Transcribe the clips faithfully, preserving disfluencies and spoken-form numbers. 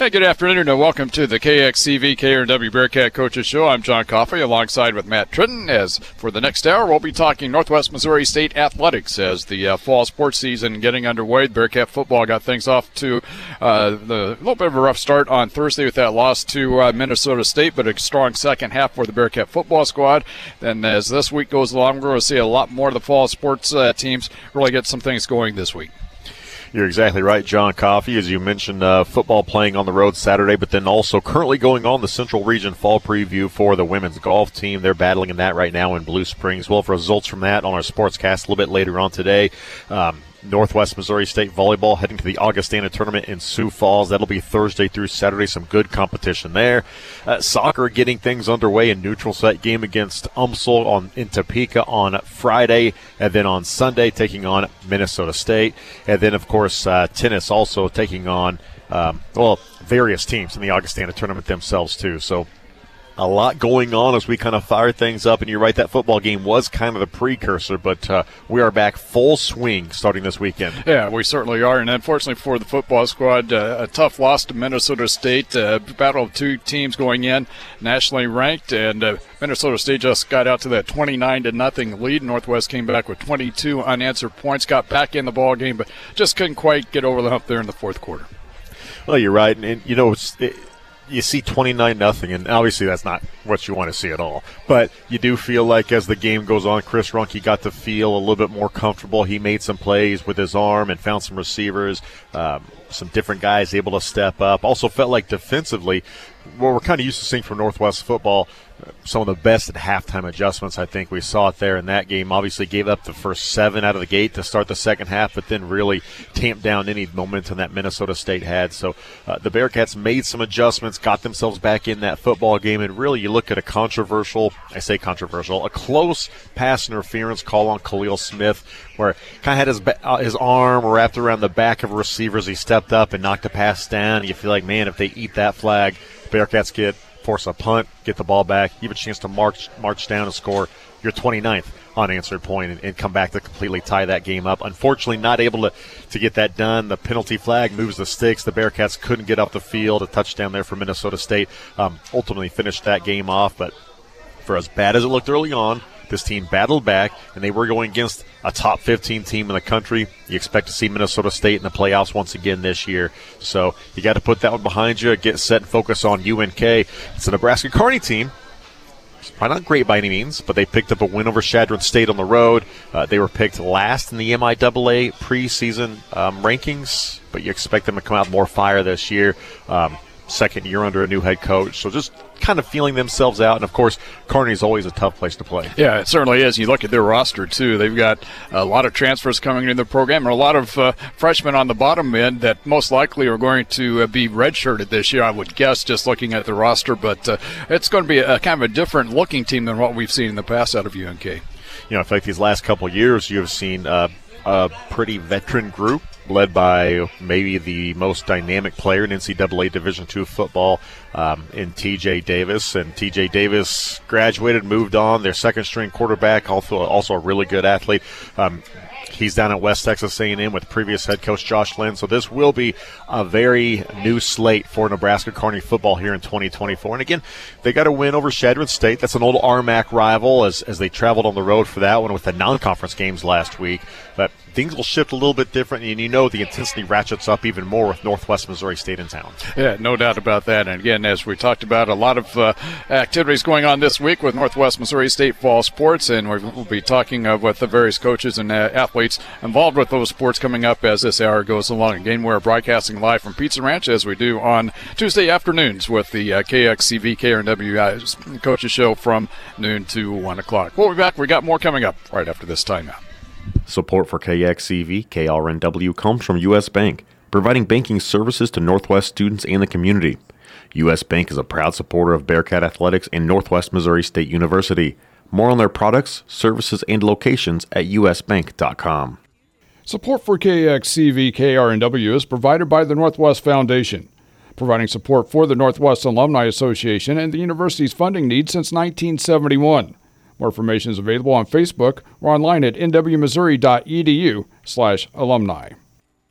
Yeah, good afternoon and welcome to the K X C V K R N W Bearcat Coaches Show. I'm John Coffey alongside with Matt Tritton. As for the next hour, we'll be talking Northwest Missouri State athletics as the uh, fall sports season getting underway. Bearcat football got things off to uh, the little bit of a rough start on Thursday with that loss to uh, Minnesota State, but a strong second half for the Bearcat football squad. Then as this week goes along, we're going to see a lot more of the fall sports uh, teams really get some things going this week. You're exactly right, John Coffey. As you mentioned, uh, football playing on the road Saturday, but then also currently going on the Central Region Fall Preview for the women's golf team. They're battling in that right now in Blue Springs. We'll have results from that on our Sportscast a little bit later on today. Um, Northwest Missouri State volleyball heading to the Augustana tournament in Sioux Falls. That'll be Thursday through Saturday. Some good competition there. Uh, soccer getting things underway in neutral set game against UMSL on in Topeka on Friday, and then on Sunday taking on Minnesota State. And then, of course, uh, tennis also taking on, um, well, various teams in the Augustana tournament themselves, too. So a lot going on as we kind of fire things up. And you're right, that football game was kind of the precursor, but uh, we are back full swing starting this weekend. Yeah, we certainly are. And unfortunately for the football squad, uh, a tough loss to Minnesota State. Uh, battle of two teams going in, nationally ranked, and uh, Minnesota State just got out to that twenty-nine to nothing lead. Northwest came back with twenty-two unanswered points, got back in the ball game, but just couldn't quite get over the hump there in the fourth quarter. Well, you're right. And, and you know, it's, it, you see twenty-nine nothing, and obviously that's not what you want to see at all. But you do feel like as the game goes on, Chris Runke got to feel a little bit more comfortable. He made some plays with his arm and found some receivers, um, some different guys able to step up. Also felt like defensively, what we're kind of used to seeing from Northwest football, some of the best at halftime adjustments. I think we saw it there in that game. Obviously gave up the first seven out of the gate to start the second half, but then really tamped down any momentum that Minnesota State had. So uh, the Bearcats made some adjustments, got themselves back in that football game, and really you look at a controversial, I say controversial, a close pass interference call on Khalil Smith where kind of had his, uh, his arm wrapped around the back of a receiver as he stepped up and knocked a pass down. You feel like, man, if they eat that flag, Bearcats get force a punt, get the ball back, you have a chance to march march down and score your twenty-ninth unanswered point and, and come back to completely tie that game up. Unfortunately, not able to, to get that done. The penalty flag moves the sticks. The Bearcats couldn't get off the field. A touchdown there for Minnesota State. Um, ultimately finished that game off, but for as bad as it looked early on, this team battled back, and they were going against a top fifteen team in the country. You expect to see Minnesota State in the playoffs once again this year. So you got to put that one behind you, get set and focus on U N K. It's a Nebraska Kearney team. It's probably not great by any means, but they picked up a win over Chadron State on the road. Uh, they were picked last in the M I A A preseason um, rankings, but you expect them to come out with more fire this year. Um, second year under a new head coach. So just kind of feeling themselves out. And, of course, Kearney is always a tough place to play. Yeah, it certainly is. You look at their roster, too. They've got a lot of transfers coming into the program and a lot of uh, freshmen on the bottom end that most likely are going to uh, be redshirted this year, I would guess, just looking at the roster. But uh, it's going to be a, a kind of a different-looking team than what we've seen in the past out of U N K. You know, I feel like these last couple of years you have seen uh, a pretty veteran group led by maybe the most dynamic player in N C double A Division two football um, in T J Davis. And T J Davis graduated, moved on. Their second-string quarterback, also, also a really good athlete. Um, he's down at West Texas A and M with previous head coach Josh Lynn. So this will be a very new slate for Nebraska Kearney football here in twenty twenty-four. And, again, they got a win over Chadron State. That's an old R M A C rival as, as they traveled on the road for that one with the non-conference games last week. But things will shift a little bit different, and you know the intensity ratchets up even more with Northwest Missouri State in town. Yeah, no doubt about that. And again, as we talked about, a lot of uh, activities going on this week with Northwest Missouri State fall sports, and we'll be talking uh, with the various coaches and uh, athletes involved with those sports coming up as this hour goes along. Again, we're broadcasting live from Pizza Ranch as we do on Tuesday afternoons with the uh, K X C V K R N W uh, Coaches Show from noon to one o'clock. We'll be back. We got more coming up right after this timeout. Support for K X C V K R N W comes from U S Bank, providing banking services to Northwest students and the community. U S Bank is a proud supporter of Bearcat Athletics and Northwest Missouri State University. More on their products, services, and locations at u s bank dot com. Support for K X C V K R N W is provided by the Northwest Foundation, providing support for the Northwest Alumni Association and the university's funding needs since nineteen seventy-one. More information is available on Facebook or online at n w missouri dot e d u slash alumni.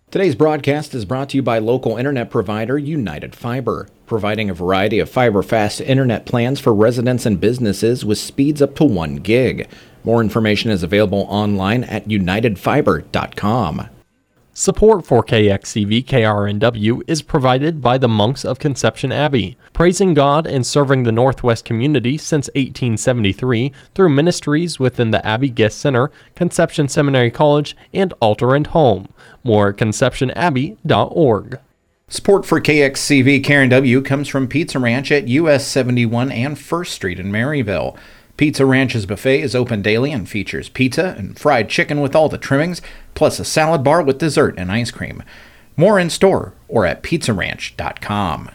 Today's broadcast is brought to you by local internet provider United Fiber, providing a variety of fiber-fast internet plans for residents and businesses with speeds up to one gig. More information is available online at united fiber dot com. Support for K X C V K R N W is provided by the Monks of Conception Abbey, praising God and serving the Northwest community since eighteen seventy-three through ministries within the Abbey Guest Center, Conception Seminary College, and Altar and Home. More at conception abbey dot org. Support for K X C V K R N W comes from Pizza Ranch at U S seventy-one and First Street in Maryville. Pizza Ranch's buffet is open daily and features pizza and fried chicken with all the trimmings, plus a salad bar with dessert and ice cream. More in store or at pizza ranch dot com.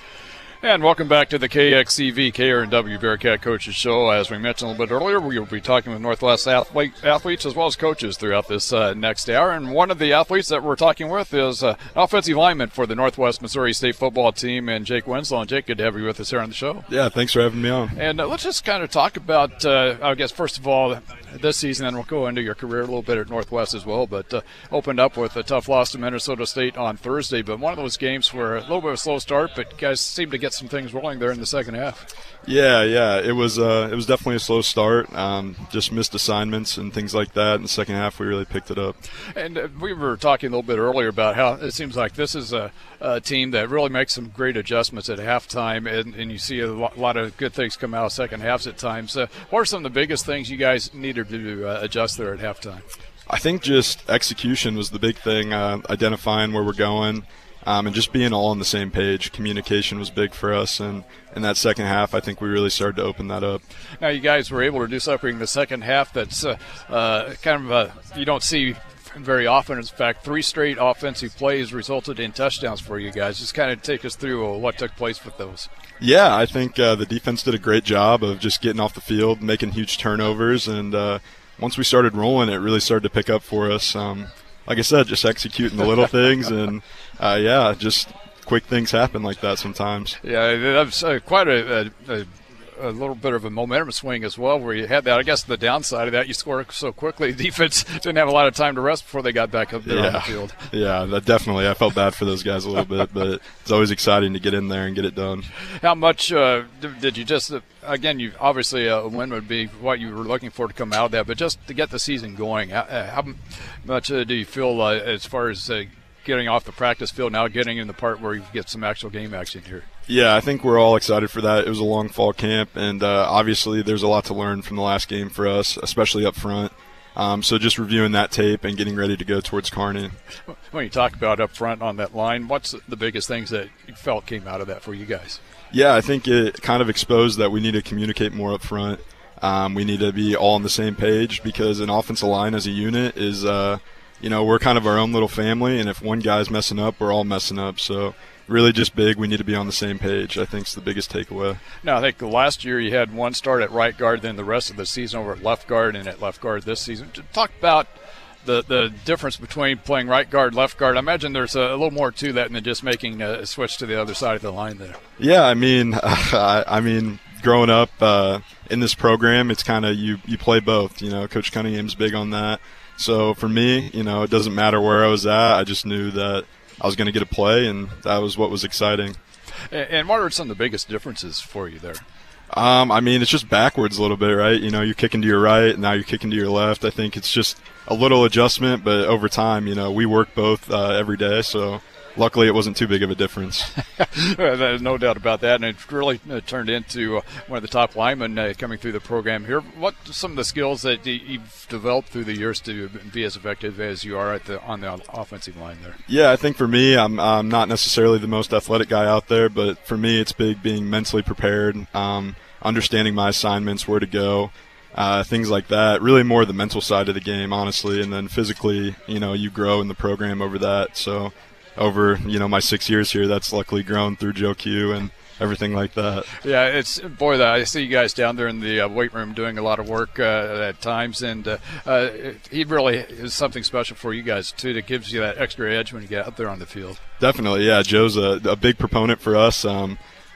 And welcome back to the K X C V K R N W Bearcat Coaches Show. As we mentioned a little bit earlier, we will be talking with Northwest athlete, athletes as well as coaches throughout this uh, next hour. And one of the athletes that we're talking with is uh, an offensive lineman for the Northwest Missouri State football team, and Jake Winslow. And Jake, good to have you with us here on the show. Yeah, thanks for having me on. And uh, let's just kind of talk about, uh, I guess, first of all, this season, and we'll go into your career a little bit at Northwest as well, but uh, opened up with a tough loss to Minnesota State on Thursday. But one of those games where a little bit of a slow start, but guys seem to get some things rolling there in the second half. Yeah, yeah, it was uh, it was definitely a slow start. Um, just missed assignments and things like that. In the second half, we really picked it up. And uh, we were talking a little bit earlier about how it seems like this is a, a team that really makes some great adjustments at halftime, and, and you see a lot of good things come out of second halves at times. Uh, what are some of the biggest things you guys needed to uh, adjust there at halftime? I think just execution was the big thing, uh, identifying where we're going. Um, and just being all on the same page. Communication was big for us, and in that second half, I think we really started to open that up. Now, you guys were able to do something in the second half that's uh, uh, kind of uh, you don't see very often. In fact, three straight offensive plays resulted in touchdowns for you guys. Just kind of take us through uh, what took place with those. Yeah, I think uh, the defense did a great job of just getting off the field, making huge turnovers, and uh, once we started rolling, it really started to pick up for us. Um, like I said, just executing the little things, and uh, yeah, just quick things happen like that sometimes. Yeah, that was uh, quite a, a, a little bit of a momentum swing as well, where you had that. I guess the downside of that, you score so quickly, the defense didn't have a lot of time to rest before they got back up there yeah. on the field. Yeah, that definitely. I felt bad for those guys a little bit, but it's always exciting to get in there and get it done. How much uh, did you just, uh, again, you obviously uh, a win would be what you were looking for to come out of that, but just to get the season going, how, how much uh, do you feel uh, as far as uh, getting off the practice field, now getting in the part where you get some actual game action here? Yeah, I think we're all excited for that. It was a long fall camp, and uh, obviously there's a lot to learn from the last game for us, especially up front. Um, so just reviewing that tape and getting ready to go towards Kearney. When you talk about up front on that line, what's the biggest things that you felt came out of that for you guys? Yeah, I think it kind of exposed that we need to communicate more up front. Um, we need to be all on the same page, because an offensive line as a unit is, uh, you know, we're kind of our own little family, and if one guy's messing up, we're all messing up. So really just big, we need to be on the same page, I think is the biggest takeaway. Now, I think last year you had one start at right guard, then the rest of the season over at left guard, and at left guard this season. Talk about the the difference between playing right guard, left guard. I imagine there's a, a little more to that than just making a switch to the other side of the line there. Yeah, I mean, I, I mean, growing up uh, in this program, it's kind of you, you play both. You know, Coach Cunningham's big on that. So for me, you know, it doesn't matter where I was at. I just knew that I was going to get a play, and that was what was exciting. And what are some of the biggest differences for you there? Um, I mean, it's just backwards a little bit, right? You know, you're kicking to your right, and now you're kicking to your left. I think it's just a little adjustment, but over time, you know, we work both uh, every day, so luckily it wasn't too big of a difference. There's no doubt about that, and it really uh, turned into uh, one of the top linemen uh, coming through the program here. What are some of the skills that you've developed through the years to be as effective as you are at the on the offensive line there? Yeah, I think for me, I'm, I'm not necessarily the most athletic guy out there, but for me it's big being mentally prepared, um, understanding my assignments, where to go, uh, things like that. Really more the mental side of the game, honestly, and then physically, you know, you grow in the program over that. So over, you know, my six years here, that's luckily grown through Joe Q and everything like that. Yeah, it's boy, I see you guys down there in the uh, weight room doing a lot of work uh, at times, and uh, uh, he really is something special for you guys too, that gives you that extra edge when you get out there on the field. Definitely, yeah. Joe's a, a big proponent for us. Um,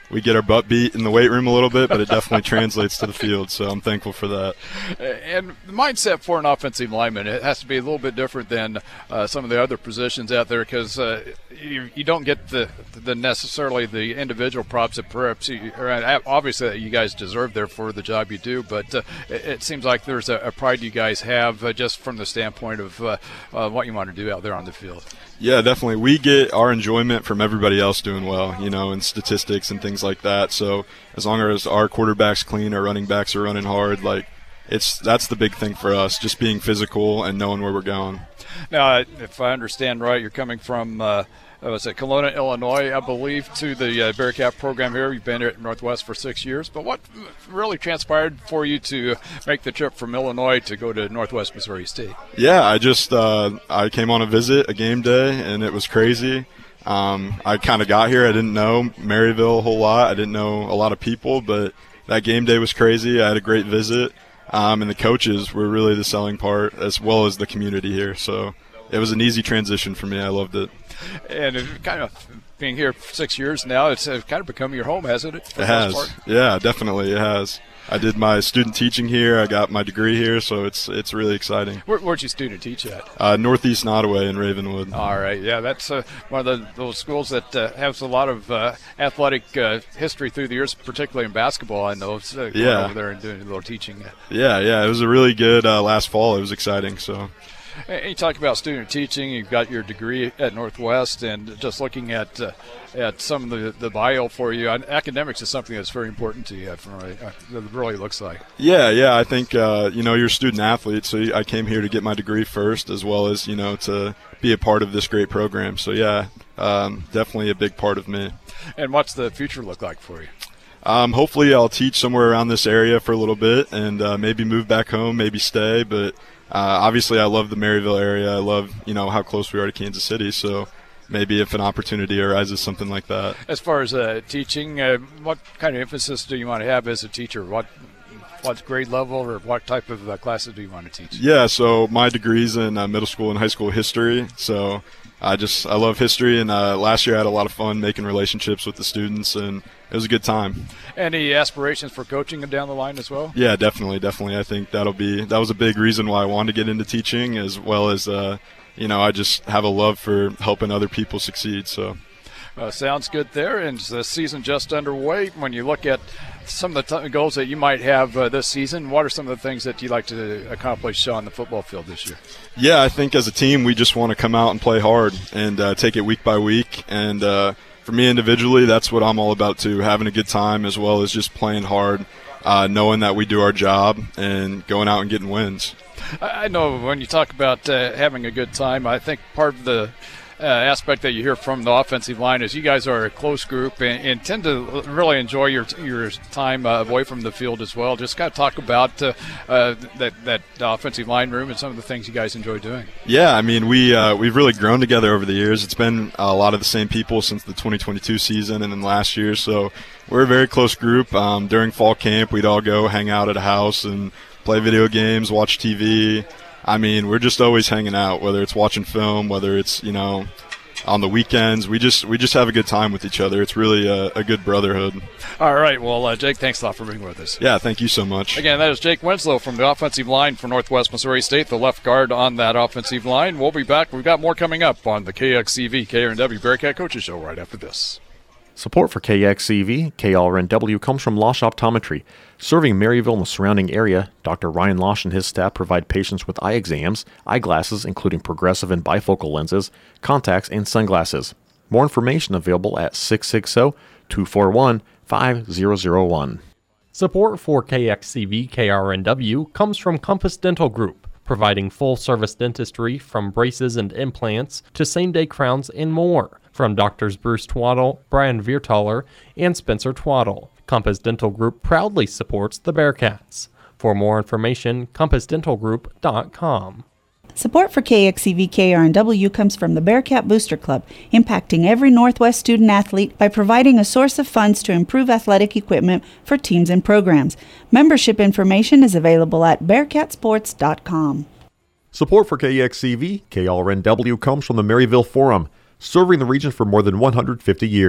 we get our butt beat in the weight room a little bit, but it definitely translates to the field. So I'm thankful for that. And the mindset for an offensive lineman, it has to be a little bit different than uh, some of the other positions out there, because uh, you, you don't get the the necessarily the individual props that perhaps you, or obviously you guys deserve there for the job you do, but uh, it, it seems like there's a, a pride you guys have uh, just from the standpoint of uh, uh, what you want to do out there on the field. Yeah, definitely. We get our enjoyment from everybody else doing well, you know, in statistics and things like that. So as long as our quarterback's clean, our running backs are running hard, like it's that's the big thing for us, just being physical and knowing where we're going. Now, if I understand right, you're coming from uh, was it Kelowna, Illinois, I believe, to the uh, Bearcat program here. You've been here at Northwest for six years. But what really transpired for you to make the trip from Illinois to go to Northwest Missouri State? Yeah, I just uh, I came on a visit, a game day, and it was crazy. Um, I kind of got here. I didn't know Maryville a whole lot. I didn't know a lot of people, but that game day was crazy. I had a great visit, um, and the coaches were really the selling part, as well as the community here. So it was an easy transition for me. I loved it. And it kind of being here for six years now, it's kind of become your home, hasn't it? It has. Yeah, definitely, it has. I did my student teaching here. I got my degree here, so it's it's really exciting. Where, where'd you student teach at? Uh, Northeast Nottoway in Ravenwood. All right, yeah, that's uh, one of the, those schools that uh, has a lot of uh, athletic uh, history through the years, particularly in basketball. I know. So going yeah. over there and doing a little teaching. Yeah, yeah, it was a really good uh, last fall. It was exciting. So. You talk about student teaching. You've got your degree at Northwest, and just looking at uh, at some of the, the bio for you, academics is something that's very important to you. From uh, it really looks like. Yeah, yeah. I think uh, you know you're a student athlete, so I came here to get my degree first, as well as you know to be a part of this great program. So yeah, um, definitely a big part of me. And what's the future look like for you? Um, hopefully, I'll teach somewhere around this area for a little bit, and uh, maybe move back home, maybe stay, but. Uh, obviously, I love the Maryville area. I love, you know, how close we are to Kansas City. So maybe if an opportunity arises, something like that. As far as uh, teaching, uh, what kind of emphasis do you want to have as a teacher? What what grade level or what type of uh, classes do you want to teach? Yeah, so my degree's in uh, middle school and high school history. So I just I love history, and uh, last year I had a lot of fun making relationships with the students, and it was a good time. Any aspirations for coaching down the line as well? Yeah, definitely, definitely. I think that'll be that was a big reason why I wanted to get into teaching, as well as uh, you know I just have a love for helping other people succeed. So. Uh, sounds good there, and the season just underway. When you look at some of the t- goals that you might have uh, this season, what are some of the things that you'd like to accomplish on the football field this year? Yeah, I think as a team we just want to come out and play hard and uh, take it week by week. And uh, for me individually, that's what I'm all about too, having a good time as well as just playing hard, uh, knowing that we do our job and going out and getting wins. I know when you talk about uh, having a good time, I think part of the Uh, aspect that you hear from the offensive line is you guys are a close group and, and tend to really enjoy your your time uh, away from the field as well. Just kind of talk about uh, uh, that that offensive line room and some of the things you guys enjoy doing. Yeah, I mean we uh, we've really grown together over the years. It's been a lot of the same people since the twenty twenty-two season and then last year. So we're a very close group. Um, during fall camp, we'd all go hang out at a house and play video games, watch T V. I mean, we're just always hanging out, whether it's watching film, whether it's, you know, on the weekends. We just we just have a good time with each other. It's really a, a good brotherhood. All right. Well, uh, Jake, thanks a lot for being with us. Yeah, thank you so much. Again, that is Jake Winslow from the offensive line for Northwest Missouri State, the left guard on that offensive line. We'll be back. We've got more coming up on the K X C V K R N W Bearcat Coaches Show right after this. Support for K X C V, K R N W comes from Losh Optometry. Serving Maryville and the surrounding area, Doctor Ryan Losh and his staff provide patients with eye exams, eyeglasses including progressive and bifocal lenses, contacts, and sunglasses. More information available at six six zero, two four one, five zero zero one. Support for K X C V K R N W comes from Compass Dental Group, providing full-service dentistry from braces and implants to same-day crowns and more. From Doctors Bruce Twaddle, Brian Viertaler, and Spencer Twaddle, Compass Dental Group proudly supports the Bearcats. For more information, compass dental group dot com. Support for K X C V K R N W comes from the Bearcat Booster Club, impacting every Northwest student athlete by providing a source of funds to improve athletic equipment for teams and programs. Membership information is available at bearcat sports dot com. Support for K X C V K R N W comes from the Maryville Forum, serving the region for more than one hundred fifty years.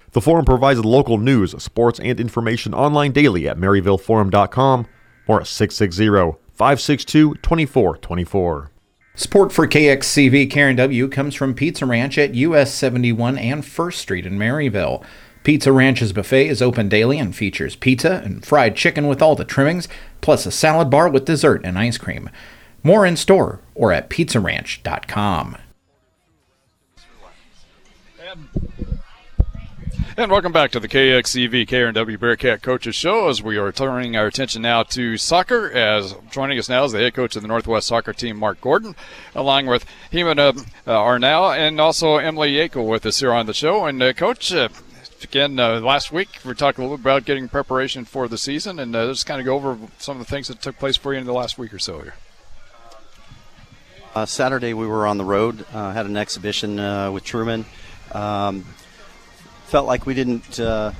The Forum provides local news, sports, and information online daily at maryville forum dot com or at six six zero, five six two, two four two four. Support for K X C V K R N W comes from Pizza Ranch at U S seventy-one and First Street in Maryville. Pizza Ranch's buffet is open daily and features pizza and fried chicken with all the trimmings, plus a salad bar with dessert and ice cream. More in store or at pizza ranch dot com. And welcome back to the K X C V K R N W Bearcat Coaches Show, as we are turning our attention now to soccer. As joining us now is the head coach of the Northwest soccer team, Mark Gordon, along with Hemana uh, Arnau and also Emily Yackel with us here on the show. And uh, Coach, uh, again, uh, last week we talked a little bit about getting preparation for the season, and uh, just kind of go over some of the things that took place for you in the last week or so here. Uh, Saturday we were on the road, uh, had an exhibition uh, with Truman. Um, felt like we didn't uh,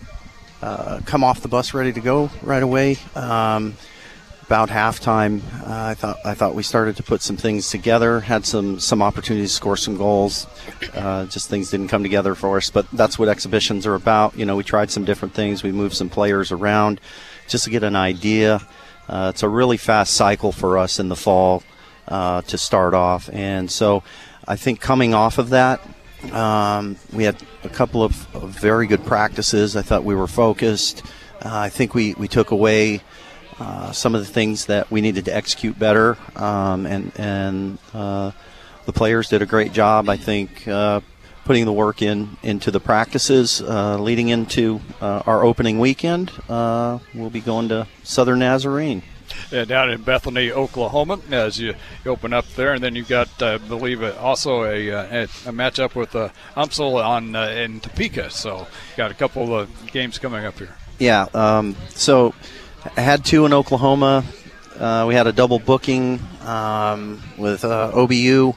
uh, come off the bus ready to go right away. Um, about halftime, uh, I thought I thought we started to put some things together, had some some opportunities to score some goals. Uh, just things didn't come together for us, but that's what exhibitions are about. You know, we tried some different things. We moved some players around just to get an idea. Uh, it's a really fast cycle for us in the fall uh, to start off, and so I think coming off of that, Um, we had a couple of, of very good practices. I thought we were focused. Uh, I think we, we took away uh, some of the things that we needed to execute better, um, and, and uh, the players did a great job, I think, uh, putting the work in into the practices. Uh, leading into uh, our opening weekend, uh, we'll be going to Southern Nazarene. Yeah, down in Bethany, Oklahoma, as you, you open up there, and then you've got, uh, I believe, uh, also a, uh, a matchup with uh, UMSL on uh, in Topeka. So, got a couple of games coming up here. Yeah. Um, so, I had two in Oklahoma. Uh, we had a double booking um, with uh, O B U,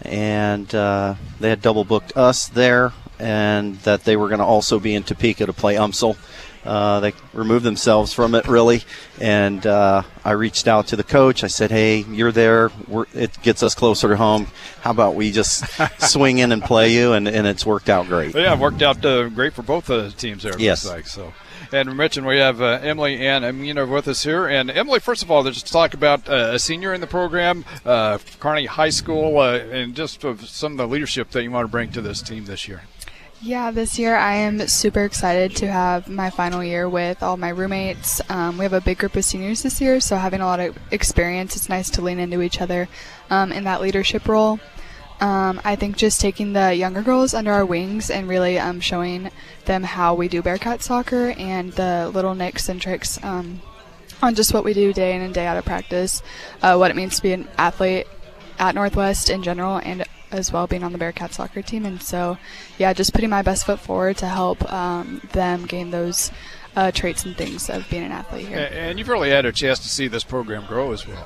and uh, they had double booked us there, and that they were going to also be in Topeka to play UMSL. Uh, they removed themselves from it, really, and uh, I reached out to the coach. I said, hey, you're there. We're, it gets us closer to home. How about we just swing in and play you? And, and it's worked out great. Yeah, it worked out uh, great for both the uh, teams there. Yes. Like, so. And we mentioned we have uh, Emily and Amina with us here. And Emily, first of all, just talk about uh, a senior in the program, uh, Kearney High School, uh, and just uh, some of the leadership that you want to bring to this team this year. Yeah, this year I am super excited to have my final year with all my roommates. Um, we have a big group of seniors this year, so having a lot of experience, it's nice to lean into each other um, in that leadership role. Um, I think just taking the younger girls under our wings and really um, showing them how we do Bearcat soccer and the little nicks and tricks um, on just what we do day in and day out of practice, uh, what it means to be an athlete at Northwest in general, and as well being on the Bearcat soccer team. And so, yeah, just putting my best foot forward to help um, them gain those uh, traits and things of being an athlete here. And you've really had a chance to see this program grow as well.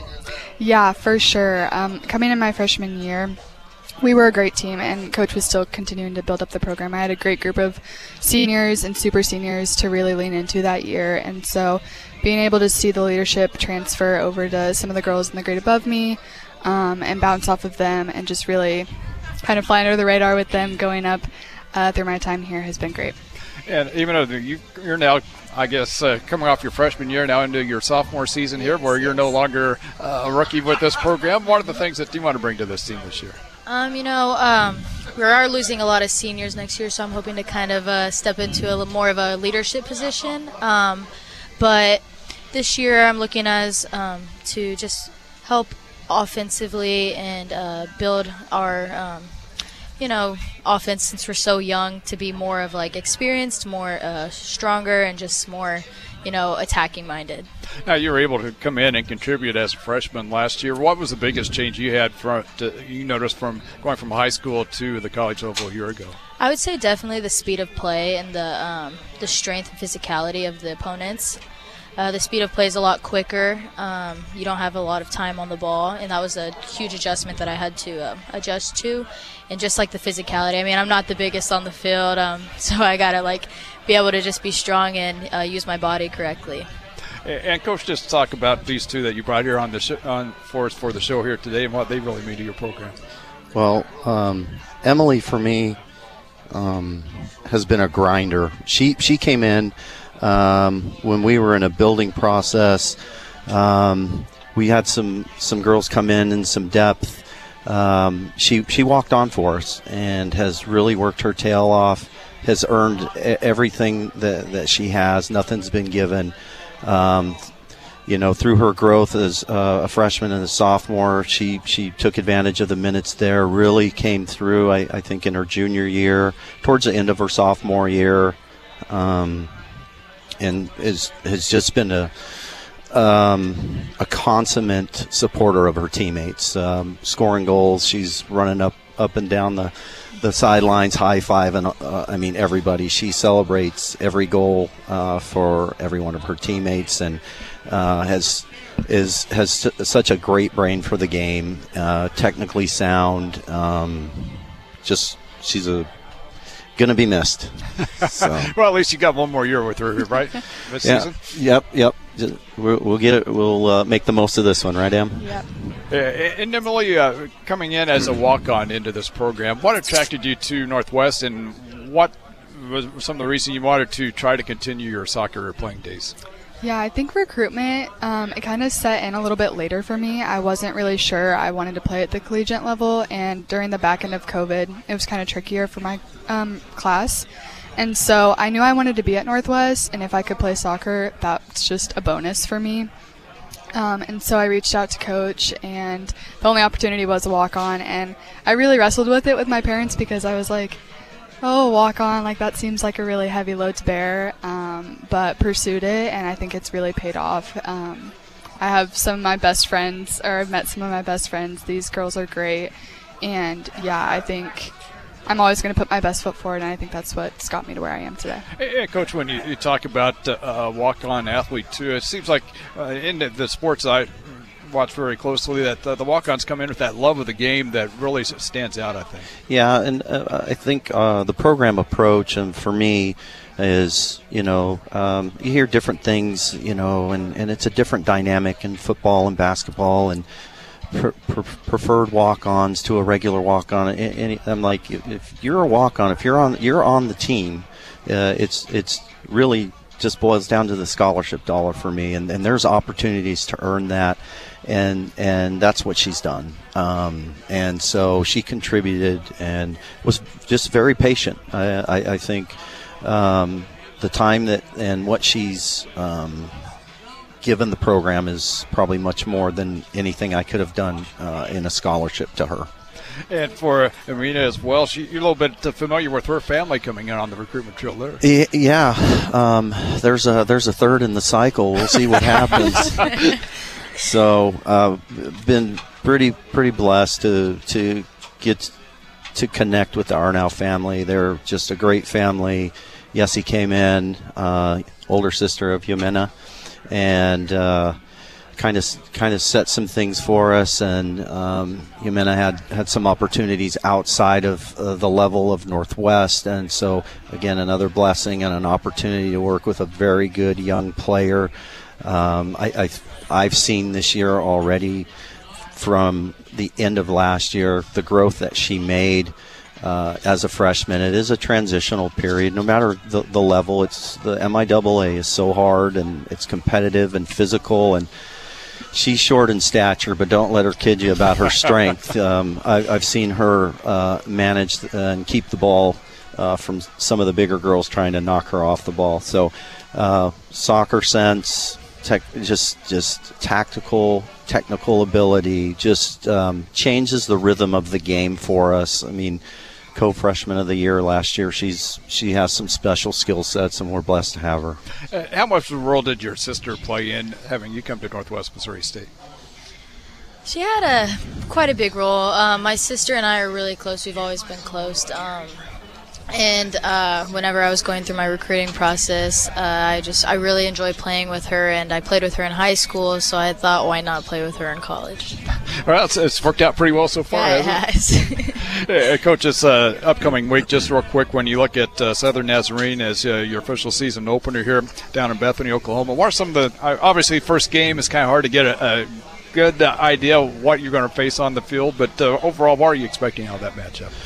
Yeah, for sure. Um, coming in my freshman year, we were a great team, and Coach was still continuing to build up the program. I had a great group of seniors and super seniors to really lean into that year, and so being able to see the leadership transfer over to some of the girls in the grade above me, Um, and bounce off of them and just really kind of fly under the radar with them going up uh, through my time here has been great. And even though you, you're now, I guess, uh, coming off your freshman year now into your sophomore season here where you're no longer uh, a rookie with this program, what are the things that you want to bring to this team this year? Um, you know, um, we are losing a lot of seniors next year, so I'm hoping to kind of uh, step into a little more of a leadership position. Um, but this year I'm looking as um, to just help offensively and uh, build our, um, you know, offense since we're so young to be more of like experienced, more uh, stronger, and just more, you know, attacking minded. Now you were able to come in and contribute as a freshman last year. What was the biggest change you had from to, you noticed from going from high school to the college level a year ago? I would say definitely the speed of play and the um, the strength and physicality of the opponents. Uh, the speed of play is a lot quicker. Um, you don't have a lot of time on the ball, and that was a huge adjustment that I had to uh, adjust to. And just like the physicality, I mean, I'm not the biggest on the field, um, so I got to like be able to just be strong and uh, use my body correctly. And Coach, just talk about these two that you brought here on the sh- on for us for the show here today and what they really mean to your program. Well, um, Emily, for me, um, has been a grinder. She she came in um, when we were in a building process. Um, we had some, some girls come in in some depth. Um, she she walked on for us and has really worked her tail off. Has earned everything that, that she has. Nothing's been given. Um, you know, through her growth as uh, a freshman and a sophomore, she, she took advantage of the minutes there, really came through, I, I think, in her junior year, towards the end of her sophomore year, um, and is, has just been a um, a consummate supporter of her teammates, um, scoring goals. She's running up, up and down the the sidelines, high five, and uh, I mean everybody. She celebrates every goal uh, for every one of her teammates, and uh, has is has t- such a great brain for the game. Uh, technically sound, um, just she's a gonna be missed. So. Well, at least you got one more year with her, right? This yeah. season. Yep. Yep. Just, we'll, we'll get it. We'll uh, make the most of this one, right, Em? Yep. Uh, and Emily, uh, coming in as a walk-on into this program, what attracted you to Northwest, and what was some of the reason you wanted to try to continue your soccer playing days? Yeah, I think recruitment, um, it kind of set in a little bit later for me. I wasn't really sure I wanted to play at the collegiate level, and during the back end of COVID, it was kind of trickier for my um, class. And so I knew I wanted to be at Northwest, and if I could play soccer, that's just a bonus for me. Um, and so I reached out to Coach, and the only opportunity was a walk-on, and I really wrestled with it with my parents because I was like, oh, walk-on, like that seems like a really heavy load to bear, um, but pursued it, and I think it's really paid off. Um, I have some of my best friends, or I've met some of my best friends. These girls are great, and yeah, I think I'm always going to put my best foot forward, and I think that's what's got me to where I am today. Hey, Coach, when you, you talk about uh, a walk-on athlete, too, it seems like uh, in the, the sports I watch very closely that uh, the walk-ons come in with that love of the game that really stands out, I think. Yeah, and uh, I think uh, the program approach, and for me, is, you know, um, you hear different things, you know, and, and it's a different dynamic in football and basketball, and Pre- pre- preferred walk-ons to a regular walk-on. And, and I'm like, if you're a walk-on, if you're on, you're on the team. Uh, it's it's really just boils down to the scholarship dollar for me, and, and there's opportunities to earn that, and and that's what she's done. Um, and so she contributed and was just very patient. I, I, I think um, the time that and what she's um, given the program is probably much more than anything I could have done uh, in a scholarship to her. And for Amina as well, she, you're a little bit familiar with her family coming in on the recruitment trail there. Yeah, um, there's a there's a third in the cycle. We'll see what happens. So, uh, been pretty pretty blessed to to get to connect with the Arnau family. They're just a great family. Yessie came in, uh, older sister of Yamina, and uh, kind of kind of set some things for us. And um, Yamina had, had some opportunities outside of uh, the level of Northwest, and so again another blessing and an opportunity to work with a very good young player. Um, I, I I've seen this year already from the end of last year the growth that she made. Uh, as a freshman, it is a transitional period. No matter the, the level, it's the M I A A is so hard, and it's competitive and physical. And she's short in stature, but don't let her kid you about her strength. um, I, I've seen her uh, manage and keep the ball uh, from some of the bigger girls trying to knock her off the ball. So, uh, soccer sense, tech, just just tactical, technical ability, just um, changes the rhythm of the game for us. I mean, co-freshman of the year last year. She's she has some special skill sets, and we're blessed to have her. Uh, how much of the role did your sister play in having you come to Northwest Missouri State? She had a quite a big role. Uh, my sister and I are really close. We've always been close. Um, and uh, whenever I was going through my recruiting process, uh, I just I really enjoyed playing with her, and I played with her in high school. So I thought, why not play with her in college? Well, it's, it's worked out pretty well so far, yeah, hasn't it? It has. Hey, Coach, this uh, upcoming week, just real quick, when you look at uh, Southern Nazarene as uh, your official season opener here down in Bethany, Oklahoma, what are some of the uh, – obviously, first game is kind of hard to get a, a good idea of what you're going to face on the field, but uh, overall, what are you expecting out of that matchup?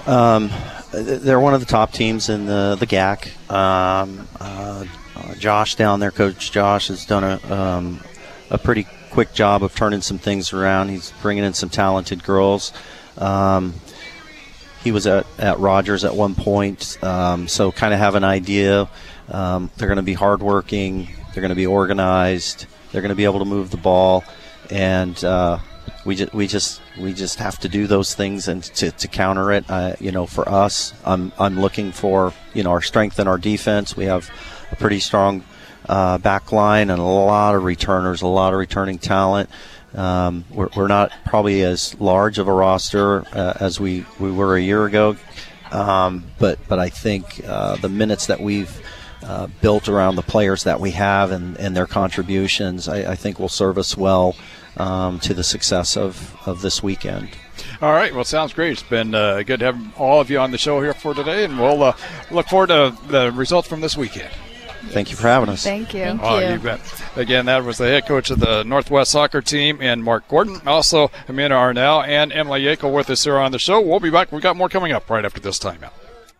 Um, they're one of the top teams in the the G A C. Um, uh, uh, Josh down there, Coach Josh, has done a um, a pretty quick job of turning some things around. He's bringing in some talented girls. Um, he was at, at Rogers at one point, um, so kind of have an idea. Um, they're going to be hardworking. They're going to be organized. They're going to be able to move the ball, and uh, we just we just we just have to do those things and to, to counter it. Uh, you know, for us, I'm I'm looking for you know our strength in our defense. We have a pretty strong uh, back line and a lot of returners, a lot of returning talent. Um, we're, we're not probably as large of a roster uh, as we, we were a year ago, um, but but I think uh, the minutes that we've uh, built around the players that we have and, and their contributions, I, I think will serve us well um, to the success of, of this weekend. All right. Well, sounds great. It's been uh, good to have all of you on the show here for today, and we'll uh, look forward to the results from this weekend. Thank you for having us. Thank you. Thank Oh, you. you bet. Again, that was the head coach of the Northwest soccer team, and Mark Gordon. Also, Amanda Arnell and Emily Yackel with us here on the show. We'll be back. We've got more coming up right after this timeout.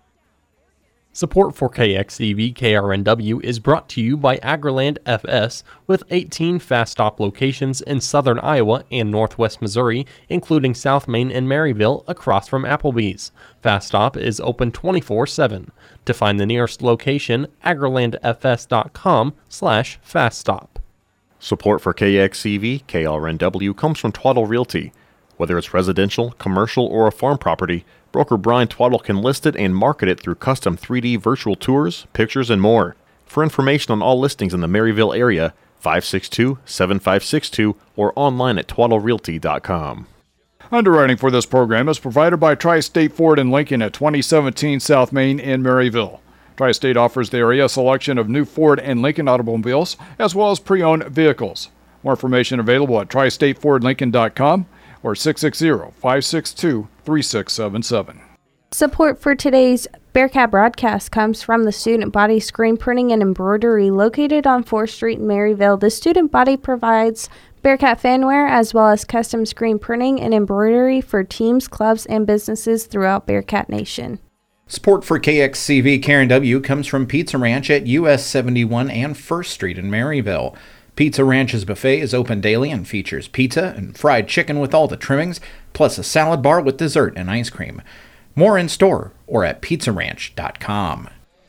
Support for K X E V K R N W is brought to you by Agriland F S, with eighteen Fast Stop locations in southern Iowa and northwest Missouri, including South Main and Maryville, across from Applebee's. Fast Stop is open twenty-four seven. To find the nearest location, agrilandfs.com slash faststop. Support for K X E V K R N W comes from Twaddle Realty. Whether it's residential, commercial, or a farm property, broker Brian Twaddle can list it and market it through custom three D virtual tours, pictures, and more. For information on all listings in the Maryville area, five six two, seven five six two or online at twaddle realty dot com. Underwriting for this program is provided by Tri-State Ford in Lincoln at twenty seventeen South Main in Maryville. Tri-State offers the area a selection of new Ford and Lincoln automobiles, as well as pre-owned vehicles. More information available at tri state ford lincoln dot com or six six zero, five six two, three six seven seven. Support for today's Bearcat broadcast comes from the Student Body Screen Printing and Embroidery located on fourth Street in Maryville. The Student Body provides Bearcat fanwear as well as custom screen printing and embroidery for teams, clubs, and businesses throughout Bearcat Nation. Support for K X C V K R N W comes from Pizza Ranch at U S seventy-one and first Street in Maryville. Pizza Ranch's buffet is open daily and features pizza and fried chicken with all the trimmings, plus a salad bar with dessert and ice cream. More in store or at pizza ranch dot com.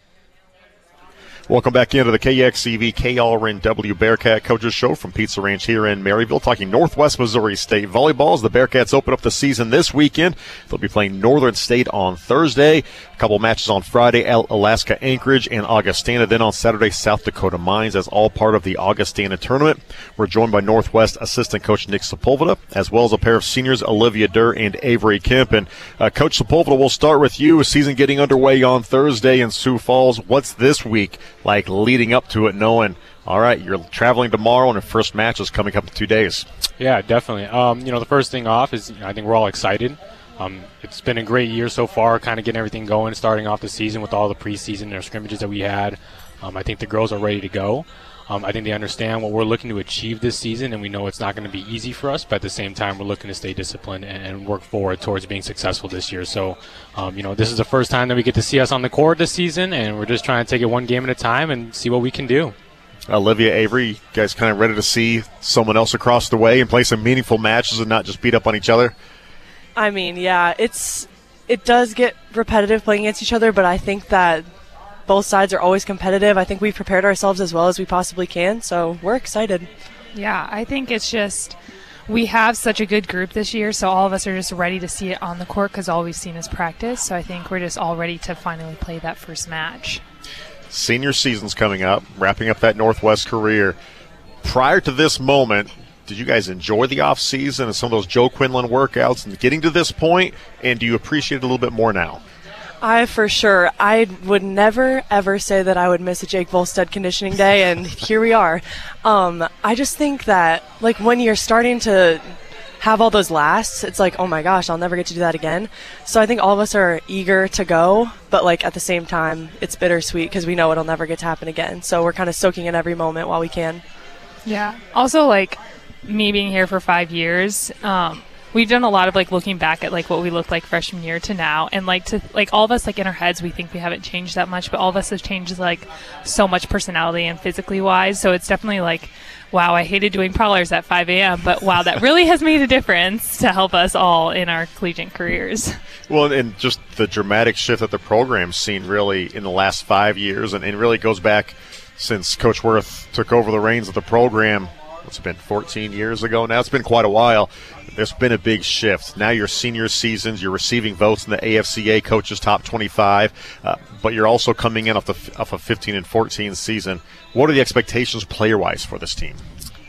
Welcome back into the K X E V K R N W Bearcat Coaches Show from Pizza Ranch here in Maryville, talking Northwest Missouri State volleyball as the Bearcats open up the season this weekend. They'll be playing Northern State on Thursday, a couple matches on Friday, Alaska Anchorage and Augustana, then on Saturday, South Dakota Mines, as all part of the Augustana tournament. We're joined by Northwest assistant coach Nick Sepulveda, as well as a pair of seniors, Olivia Durr and Avery Kemp. And uh, Coach Sepulveda, we'll start with you. Season getting underway on Thursday in Sioux Falls. What's this week like leading up to it, knowing, all right, you're traveling tomorrow and the first match is coming up in two days? Yeah, definitely. Um, you know, the first thing off is, you know, I think we're all excited. Um, it's been a great year so far, kind of getting everything going, starting off the season with all the preseason and scrimmages that we had. Um, I think the girls are ready to go. Um, I think they understand what we're looking to achieve this season, and we know it's not going to be easy for us, but at the same time, we're looking to stay disciplined and, and work forward towards being successful this year. So, um, you know, this is the first time that we get to see us on the court this season, and we're just trying to take it one game at a time and see what we can do. Olivia, Avery, you guys kind of ready to see someone else across the way and play some meaningful matches and not just beat up on each other? I mean, yeah, it's it does get repetitive playing against each other, but I think that both sides are always competitive. I think we've prepared ourselves as well as we possibly can, so we're excited. Yeah, I think it's just we have such a good group this year, so all of us are just ready to see it on the court because all we've seen is practice. So I think we're just all ready to finally play that first match. Senior season's coming up, wrapping up that Northwest career. Prior to this moment, did you guys enjoy the off season and some of those Joe Quinlan workouts and getting to this point, and do you appreciate it a little bit more now? I, for sure, I would never, ever say that I would miss a Jake Volstead conditioning day, and here we are. Um, I just think that, like, when you're starting to have all those lasts, it's like, oh my gosh, I'll never get to do that again. So I think all of us are eager to go, but, like, at the same time, it's bittersweet because we know it'll never get to happen again. So we're kind of soaking in every moment while we can. Yeah. Also, like, me being here for five years, um, we've done a lot of like looking back at like what we looked like freshman year to now, and like to like all of us like in our heads we think we haven't changed that much, but all of us have changed like so much personality and physically wise. So it's definitely like, wow, I hated doing prowlers at five a.m., but wow, that really has made a difference to help us all in our collegiate careers. Well, and just the dramatic shift that the program's seen really in the last five years, and it really goes back since Coach Worth took over the reins of the program. It's been fourteen years ago now. It's been quite a while. There's been a big shift. Now your senior seasons, you're receiving votes in the A F C A Coaches Top twenty-five, uh, but you're also coming in off, the, off a fifteen and fourteen season. What are the expectations player-wise for this team?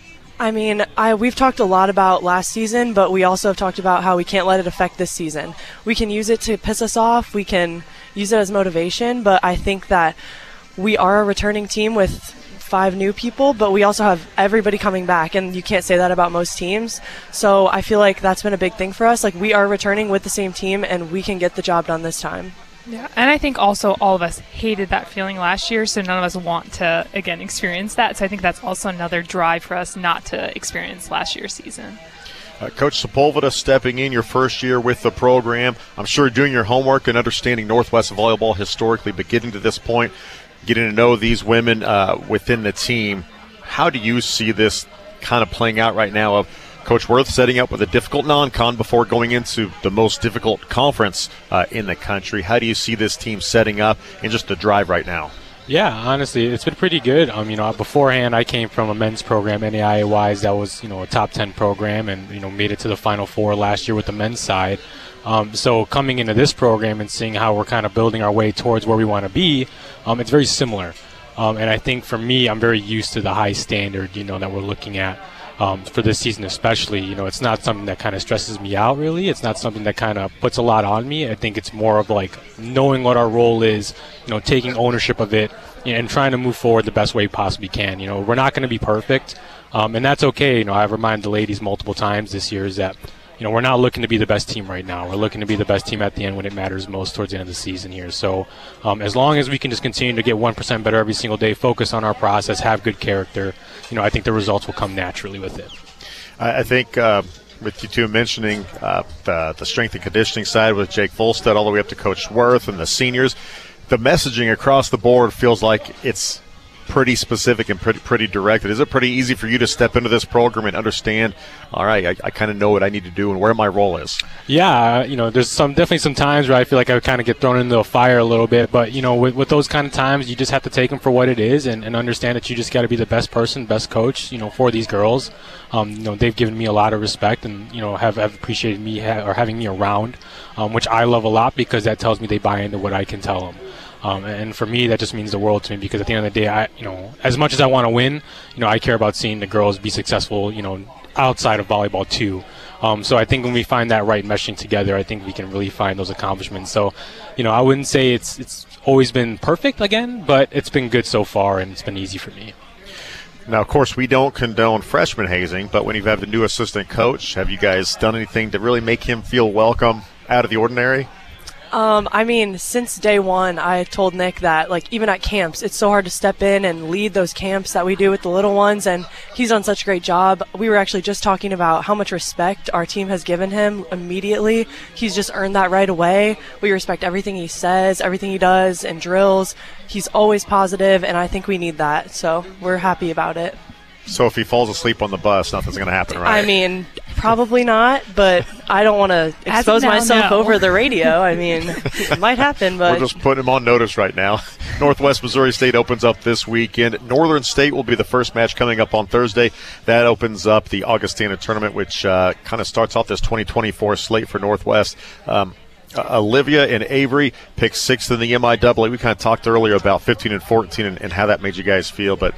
I mean, I we've talked a lot about last season, but we also have talked about how we can't let it affect this season. We can use it to piss us off. We can use it as motivation, but I think that we are a returning team with five new people, but we also have everybody coming back, and you can't say that about most teams. So I feel like that's been a big thing for us. Like, we are returning with the same team, and we can get the job done this time. Yeah, and I think also all of us hated that feeling last year, so none of us want to, again, experience that. So I think that's also another drive for us not to experience last year's season. Uh, Coach Sepulveda stepping in your first year with the program. I'm sure doing your homework and understanding Northwest volleyball historically, but getting to this point, getting to know these women uh, within the team, how do you see this kind of playing out right now of Coach Worth setting up with a difficult non-con before going into the most difficult conference uh, in the country? How do you see this team setting up and just the drive right now? Yeah, honestly, it's been pretty good. Um, you know, beforehand, I came from a men's program, N A I A-wise, that was, you know, a top ten program, and, you know, made it to the Final Four last year with the men's side. Um, so coming into this program and seeing how we're kind of building our way towards where we want to be, um, it's very similar. Um, and I think for me, I'm very used to the high standard, you know, that we're looking at. Um, for this season especially, you know, it's not something that kind of stresses me out, really. It's not something that kind of puts a lot on me. I think it's more of like knowing what our role is, you know, taking ownership of it, you know, and trying to move forward the best way we possibly can. You know, we're not going to be perfect, um, and that's okay. You know, I've reminded the ladies multiple times this year is that, you know, we're not looking to be the best team right now. We're looking to be the best team at the end when it matters most towards the end of the season here. So um, as long as we can just continue to get one percent better every single day, focus on our process, have good character, you know, I think the results will come naturally with it. I, I think uh, with you two mentioning uh, the, the strength and conditioning side with Jake Volstead all the way up to Coach Worth and the seniors, the messaging across the board feels like it's pretty specific and pretty pretty directed. Is it pretty easy for you to step into this program and understand, all right, I, I kind of know what I need to do and where my role is? Yeah, you know, there's some definitely some times where I feel like I kind of get thrown into the fire a little bit, but, you know, with, with those kind of times, you just have to take them for what it is and, and understand that you just got to be the best person, best coach, you know, for these girls. Um, you know, they've given me a lot of respect and, you know, have, have appreciated me ha- or having me around, um, which I love a lot because that tells me they buy into what I can tell them. Um, and for me, that just means the world to me because at the end of the day, I, you know, as much as I want to win, you know, I care about seeing the girls be successful, you know, outside of volleyball too. Um, so I think when we find that right meshing together, I think we can really find those accomplishments. So, you know, I wouldn't say it's it's always been perfect again, but it's been good so far and it's been easy for me. Now, of course, we don't condone freshman hazing, but when you have the new assistant coach, have you guys done anything to really make him feel welcome out of the ordinary? Um, I mean, since day one, I told Nick that, like, even at camps, it's so hard to step in and lead those camps that we do with the little ones, and he's done such a great job. We were actually just talking about how much respect our team has given him immediately. He's just earned that right away. We respect everything he says, everything he does, and drills. He's always positive, and I think we need that, so we're happy about it. So if he falls asleep on the bus, nothing's going to happen, right? I mean, probably not, but I don't want to expose now, myself no. over the radio. I mean, it might happen, but... We're just putting him on notice right now. Northwest Missouri State opens up this weekend. Northern State will be the first match coming up on Thursday. That opens up the Augustana tournament, which uh, kind of starts off this twenty twenty-four slate for Northwest. Um, Uh, Olivia and Avery picked sixth in the M I A A. We kind of talked earlier about fifteen and fourteen and, and how that made you guys feel, but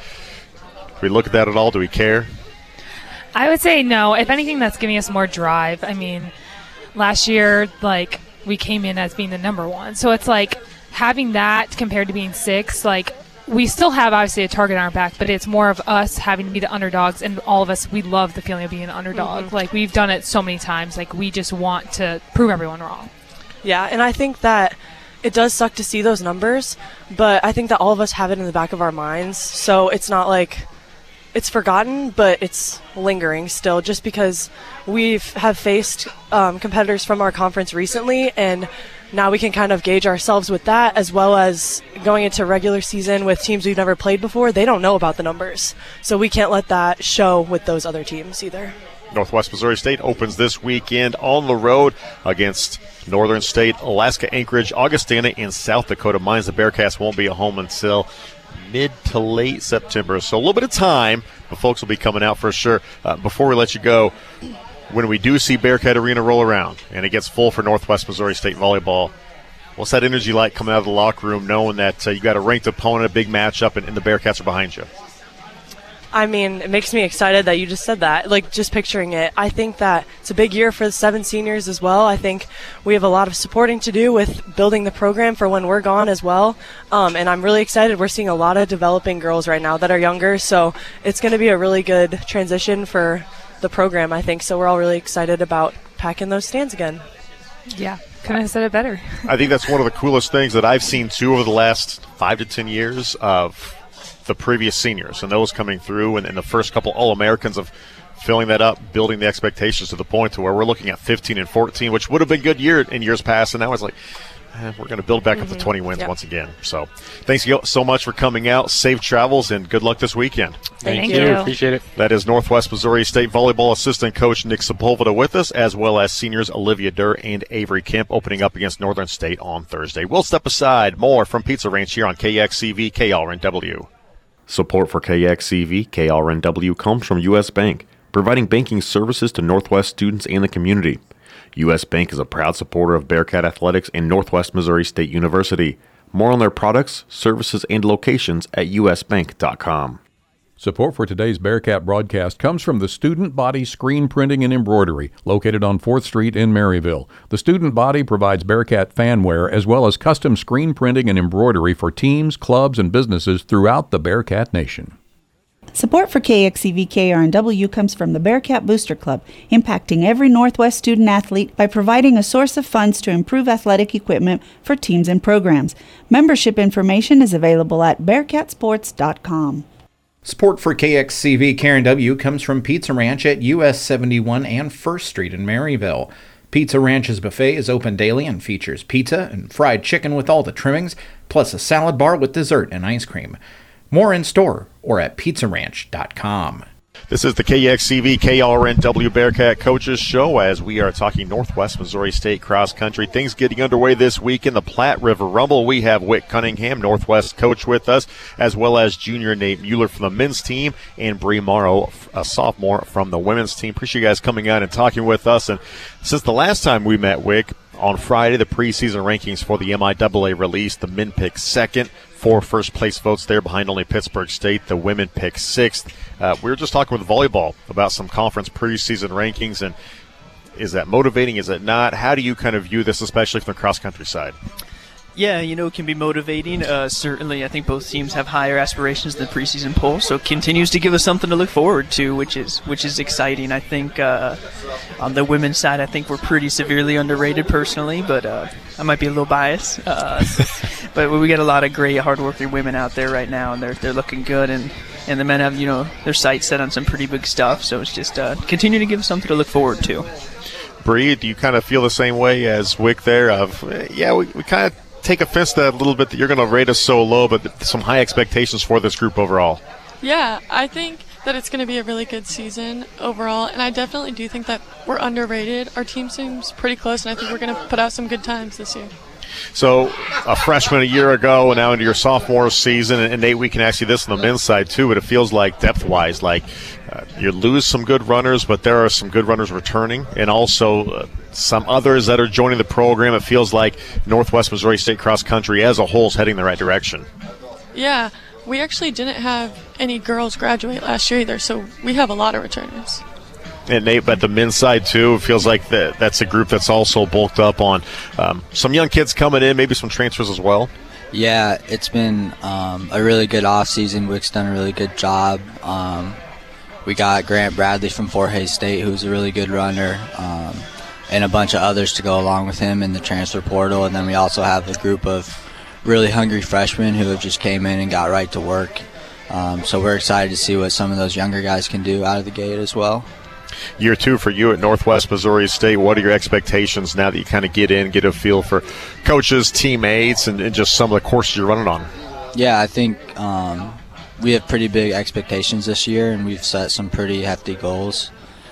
do we look at that at all? Do we care? I would say no. If anything, that's giving us more drive. I mean, last year, like, we came in as being the number one. So it's like having that compared to being six, like, we still have obviously a target on our back, but it's more of us having to be the underdogs, and all of us, we love the feeling of being an underdog. Mm-hmm. Like, we've done it so many times. Like, we just want to prove everyone wrong. Yeah, and I think that it does suck to see those numbers, but I think that all of us have it in the back of our minds, so it's not like it's forgotten, but it's lingering still, just because we've have faced um, competitors from our conference recently, and now we can kind of gauge ourselves with that, as well as going into regular season with teams we've never played before. They don't know about the numbers, so we can't let that show with those other teams either. Northwest Missouri State opens this weekend on the road against Northern State, Alaska Anchorage, Augustana, and South Dakota Mines. The Bearcats won't be at home until mid to late September, so a little bit of time, but folks will be coming out for sure. Uh, before we let you go, when we do see Bearcat Arena roll around and it gets full for Northwest Missouri State volleyball, what's that energy like coming out of the locker room knowing that uh, you got a ranked opponent, a big matchup, and, and the Bearcats are behind you? I mean, it makes me excited that you just said that. Like, just picturing it. I think that it's a big year for the seven seniors as well. I think we have a lot of supporting to do with building the program for when we're gone as well. Um, and I'm really excited. We're seeing a lot of developing girls right now that are younger, so it's going to be a really good transition for the program, I think. So we're all really excited about packing those stands again. Yeah, couldn't have said it better. I think that's one of the coolest things that I've seen, too, over the last five to ten years of the previous seniors and those coming through, and, and the first couple All-Americans of filling that up, building the expectations to the point to where we're looking at fifteen and fourteen, which would have been good year in years past, and now it's like, eh, we're going to build back mm-hmm. up to twenty wins yep. once again. So thanks so much for coming out. Safe travels, and good luck this weekend. Thank, Thank you. you. Appreciate it. That is Northwest Missouri State volleyball assistant coach Nick Sepulveda with us, as well as seniors Olivia Durr and Avery Kemp opening up against Northern State on Thursday. We'll step aside. More from Pizza Ranch here on K X C V K R N W. Support for K X C V K R N W comes from U S. Bank, providing banking services to Northwest students and the community. U S. Bank is a proud supporter of Bearcat Athletics and Northwest Missouri State University. More on their products, services, and locations at u s bank dot com. Support for today's Bearcat broadcast comes from the Student Body Screen Printing and Embroidery, located on fourth Street in Maryville. The Student Body provides Bearcat fanware as well as custom screen printing and embroidery for teams, clubs, and businesses throughout the Bearcat Nation. Support for K X C V K R N W comes from the Bearcat Booster Club, impacting every Northwest student athlete by providing a source of funds to improve athletic equipment for teams and programs. Membership information is available at bearcat sports dot com. Support for K X C V K R N W comes from Pizza Ranch at U S seventy-one and first Street in Maryville. Pizza Ranch's buffet is open daily and features pizza and fried chicken with all the trimmings, plus a salad bar with dessert and ice cream. More in store or at pizza ranch dot com. This is the K X C V K R N W Bearcat Coaches Show as we are talking Northwest Missouri State cross country. Things getting underway this week in the Platte River Rumble. We have Wick Cunningham, Northwest coach, with us, as well as junior Nate Mueller from the men's team and Bree Morrow, a sophomore from the women's team. Appreciate you guys coming out and talking with us. And since the last time we met, Wick, on Friday, the preseason rankings for the M I A A released. The men picked second. Four first-place votes there behind only Pittsburgh State. The women picked sixth. Uh, we were just talking with volleyball about some conference preseason rankings, and is that motivating? Is it not? How do you kind of view this, especially from the cross-country side? Yeah, you know, it can be motivating. Uh, certainly, I think both teams have higher aspirations than preseason poll, so it continues to give us something to look forward to, which is which is exciting. I think uh, on the women's side, I think we're pretty severely underrated personally, but uh, I might be a little biased. Uh, but we got a lot of great, hardworking women out there right now, and they're they're looking good, and, and the men have, you know, their sights set on some pretty big stuff. So it's just uh, continue to give us something to look forward to. Bree, do you kind of feel the same way as Wick there? Of yeah, we, we kind of take offense to that a little bit that you're going to rate us so low, but some high expectations for this group overall. Yeah, I think that it's going to be a really good season overall, and I definitely do think that we're underrated. Our team seems pretty close, and I think we're going to put out some good times this year. So a freshman a year ago and now into your sophomore season, and Nate, we can ask you this on the men's side too, but it feels like depth-wise, like uh, you lose some good runners, but there are some good runners returning, and also uh, some others that are joining the program. It feels like Northwest Missouri State cross country as a whole is heading in the right direction. Yeah, we actually didn't have any girls graduate last year either, so we have a lot of returners. And Nate, but the men's side too, it feels like that that's a group that's also bulked up on um, some young kids coming in, maybe some transfers as well. Yeah, it's been um, a really good offseason. Wick's done a really good job. Um, we got Grant Bradley from Fort Hays State, who's a really good runner, um, and a bunch of others to go along with him in the transfer portal. And then we also have a group of really hungry freshmen who have just came in and got right to work. Um, so we're excited to see what some of those younger guys can do out of the gate as well. Year two for you at Northwest Missouri State. What are your expectations now that you kind of get in, get a feel for coaches, teammates, and, and just some of the courses you're running on? Yeah, I think um, we have pretty big expectations this year, and we've set some pretty hefty goals.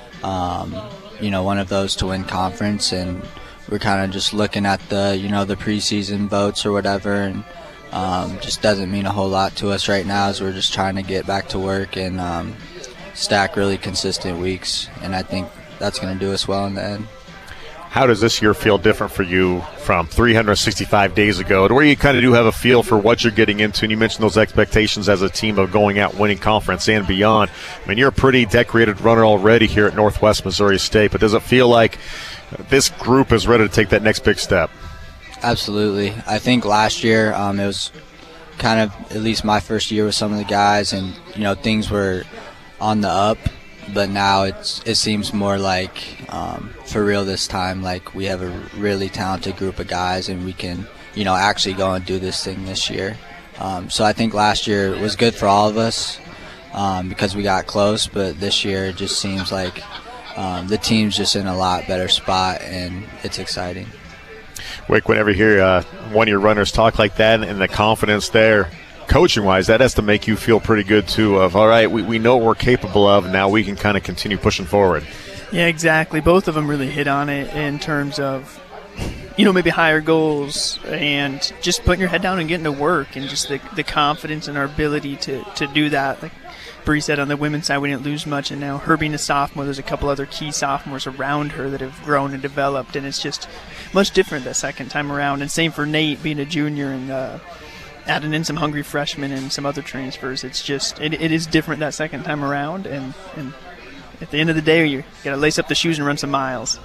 Um, you know, one of those to win conference, and we're kind of just looking at the, you know, the preseason votes or whatever, and um, just doesn't mean a whole lot to us right now as we're just trying to get back to work and um, stack really consistent weeks, and I think that's going to do us well in the end. How does this year feel different for you from three hundred sixty-five days ago to where you kind of do have a feel for what you're getting into? And you mentioned those expectations as a team of going out, winning conference and beyond. I mean, you're a pretty decorated runner already here at Northwest Missouri State, but does it feel like this group is ready to take that next big step? Absolutely. I think last year um, it was kind of at least my first year with some of the guys, and, you know, things were on the up. But now it's it seems more like um, for real this time, like we have a really talented group of guys, and we can, you know, actually go and do this thing this year. Um, so I think last year was good for all of us um, because we got close, but this year it just seems like um, the team's just in a lot better spot, and it's exciting. Wick, whenever you hear uh, one of your runners talk like that and the confidence there, coaching-wise, that has to make you feel pretty good, too, of, all right, we, we know what we're capable of, and now we can kind of continue pushing forward. Yeah, exactly. Both of them really hit on it in terms of, you know, maybe higher goals and just putting your head down and getting to work, and just the, the confidence in our ability to, to do that. Like Bree said, on the women's side, we didn't lose much, and now her being a sophomore, there's a couple other key sophomores around her that have grown and developed, and it's just much different the second time around. And same for Nate being a junior and uh, adding in some hungry freshmen and some other transfers. It's just, it, it is different that second time around, and, and at the end of the day, you got to lace up the shoes and run some miles.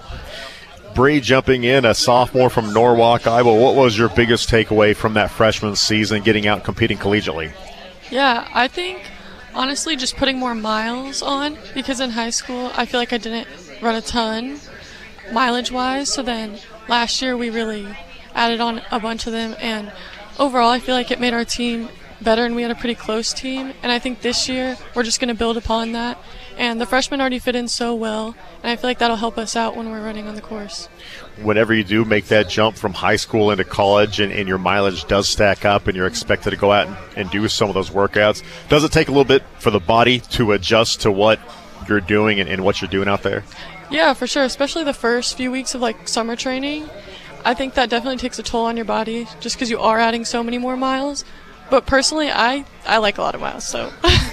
Bree jumping in, a sophomore from Norwalk, Iowa. What was your biggest takeaway from that freshman season, getting out and competing collegiately? Yeah, I think, honestly, just putting more miles on, because in high school, I feel like I didn't run a ton mileage-wise, so then last year we really added on a bunch of them, and overall, I feel like it made our team better, and we had a pretty close team. And I think this year we're just going to build upon that. And the freshmen already fit in so well, and I feel like that'll help us out when we're running on the course. Whenever you do make that jump from high school into college, and, and your mileage does stack up and you're expected to go out and, and do some of those workouts, does it take a little bit for the body to adjust to what you're doing and, and what you're doing out there? Yeah, for sure, especially the first few weeks of like summer training. I think that definitely takes a toll on your body just because you are adding so many more miles. But personally, I, I like a lot of miles, so.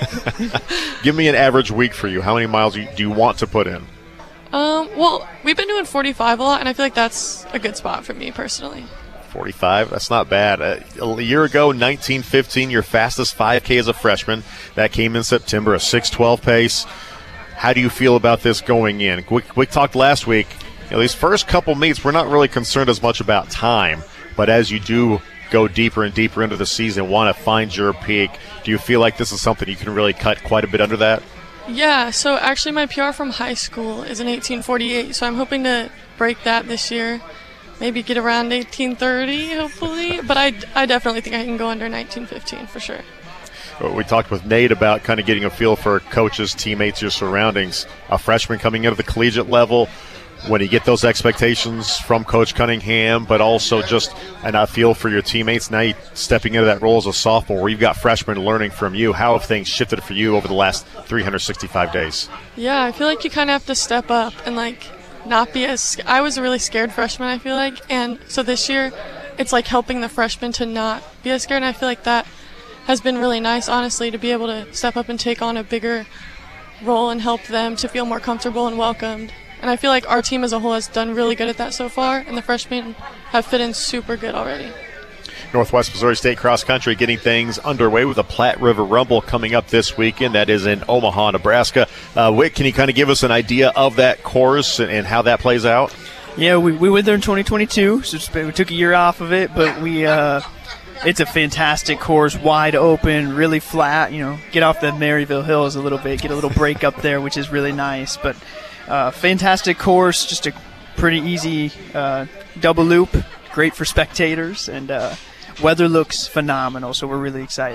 Give me an average week for you. How many miles do you want to put in? Um, well, we've been doing forty-five a lot, and I feel like that's a good spot for me personally. forty-five, that's not bad. Uh, a year ago, nineteen fifteen, your fastest five K as a freshman. That came in September, a six twelve pace. How do you feel about this going in? We, we talked last week. You know, these first couple meets, we're not really concerned as much about time, but as you do go deeper and deeper into the season, want to find your peak, do you feel like this is something you can really cut quite a bit under that? Yeah, so actually my P R from high school is an eighteen forty-eight, so I'm hoping to break that this year, maybe get around eighteen thirty, hopefully, but I, I definitely think I can go under nineteen fifteen for sure. We talked with Nate about kind of getting a feel for coaches, teammates, your surroundings. A freshman coming into the collegiate level, when you get those expectations from Coach Cunningham, but also just a feel for your teammates, now you stepping into that role as a sophomore where you've got freshmen learning from you. How have things shifted for you over the last three hundred sixty-five days? Yeah, I feel like you kind of have to step up and, like, not be as – I was a really scared freshman, I feel like. And so this year it's, like, helping the freshmen to not be as scared, and I feel like that has been really nice, honestly, to be able to step up and take on a bigger role and help them to feel more comfortable and welcomed. And I feel like our team as a whole has done really good at that so far, and the freshmen have fit in super good already. Northwest Missouri State cross country getting things underway with the Platte River Rumble coming up this weekend. That is in Omaha, Nebraska. Uh, Wick, can you kind of give us an idea of that course and, and how that plays out? Yeah, we, we went there in twenty twenty-two, so we took a year off of it, but we uh, it's a fantastic course, wide open, really flat. You know, get off the Maryville Hills a little bit, get a little break up there, which is really nice. But uh, fantastic course, just a pretty easy uh, double loop, great for spectators, and uh, weather looks phenomenal, so we're really excited.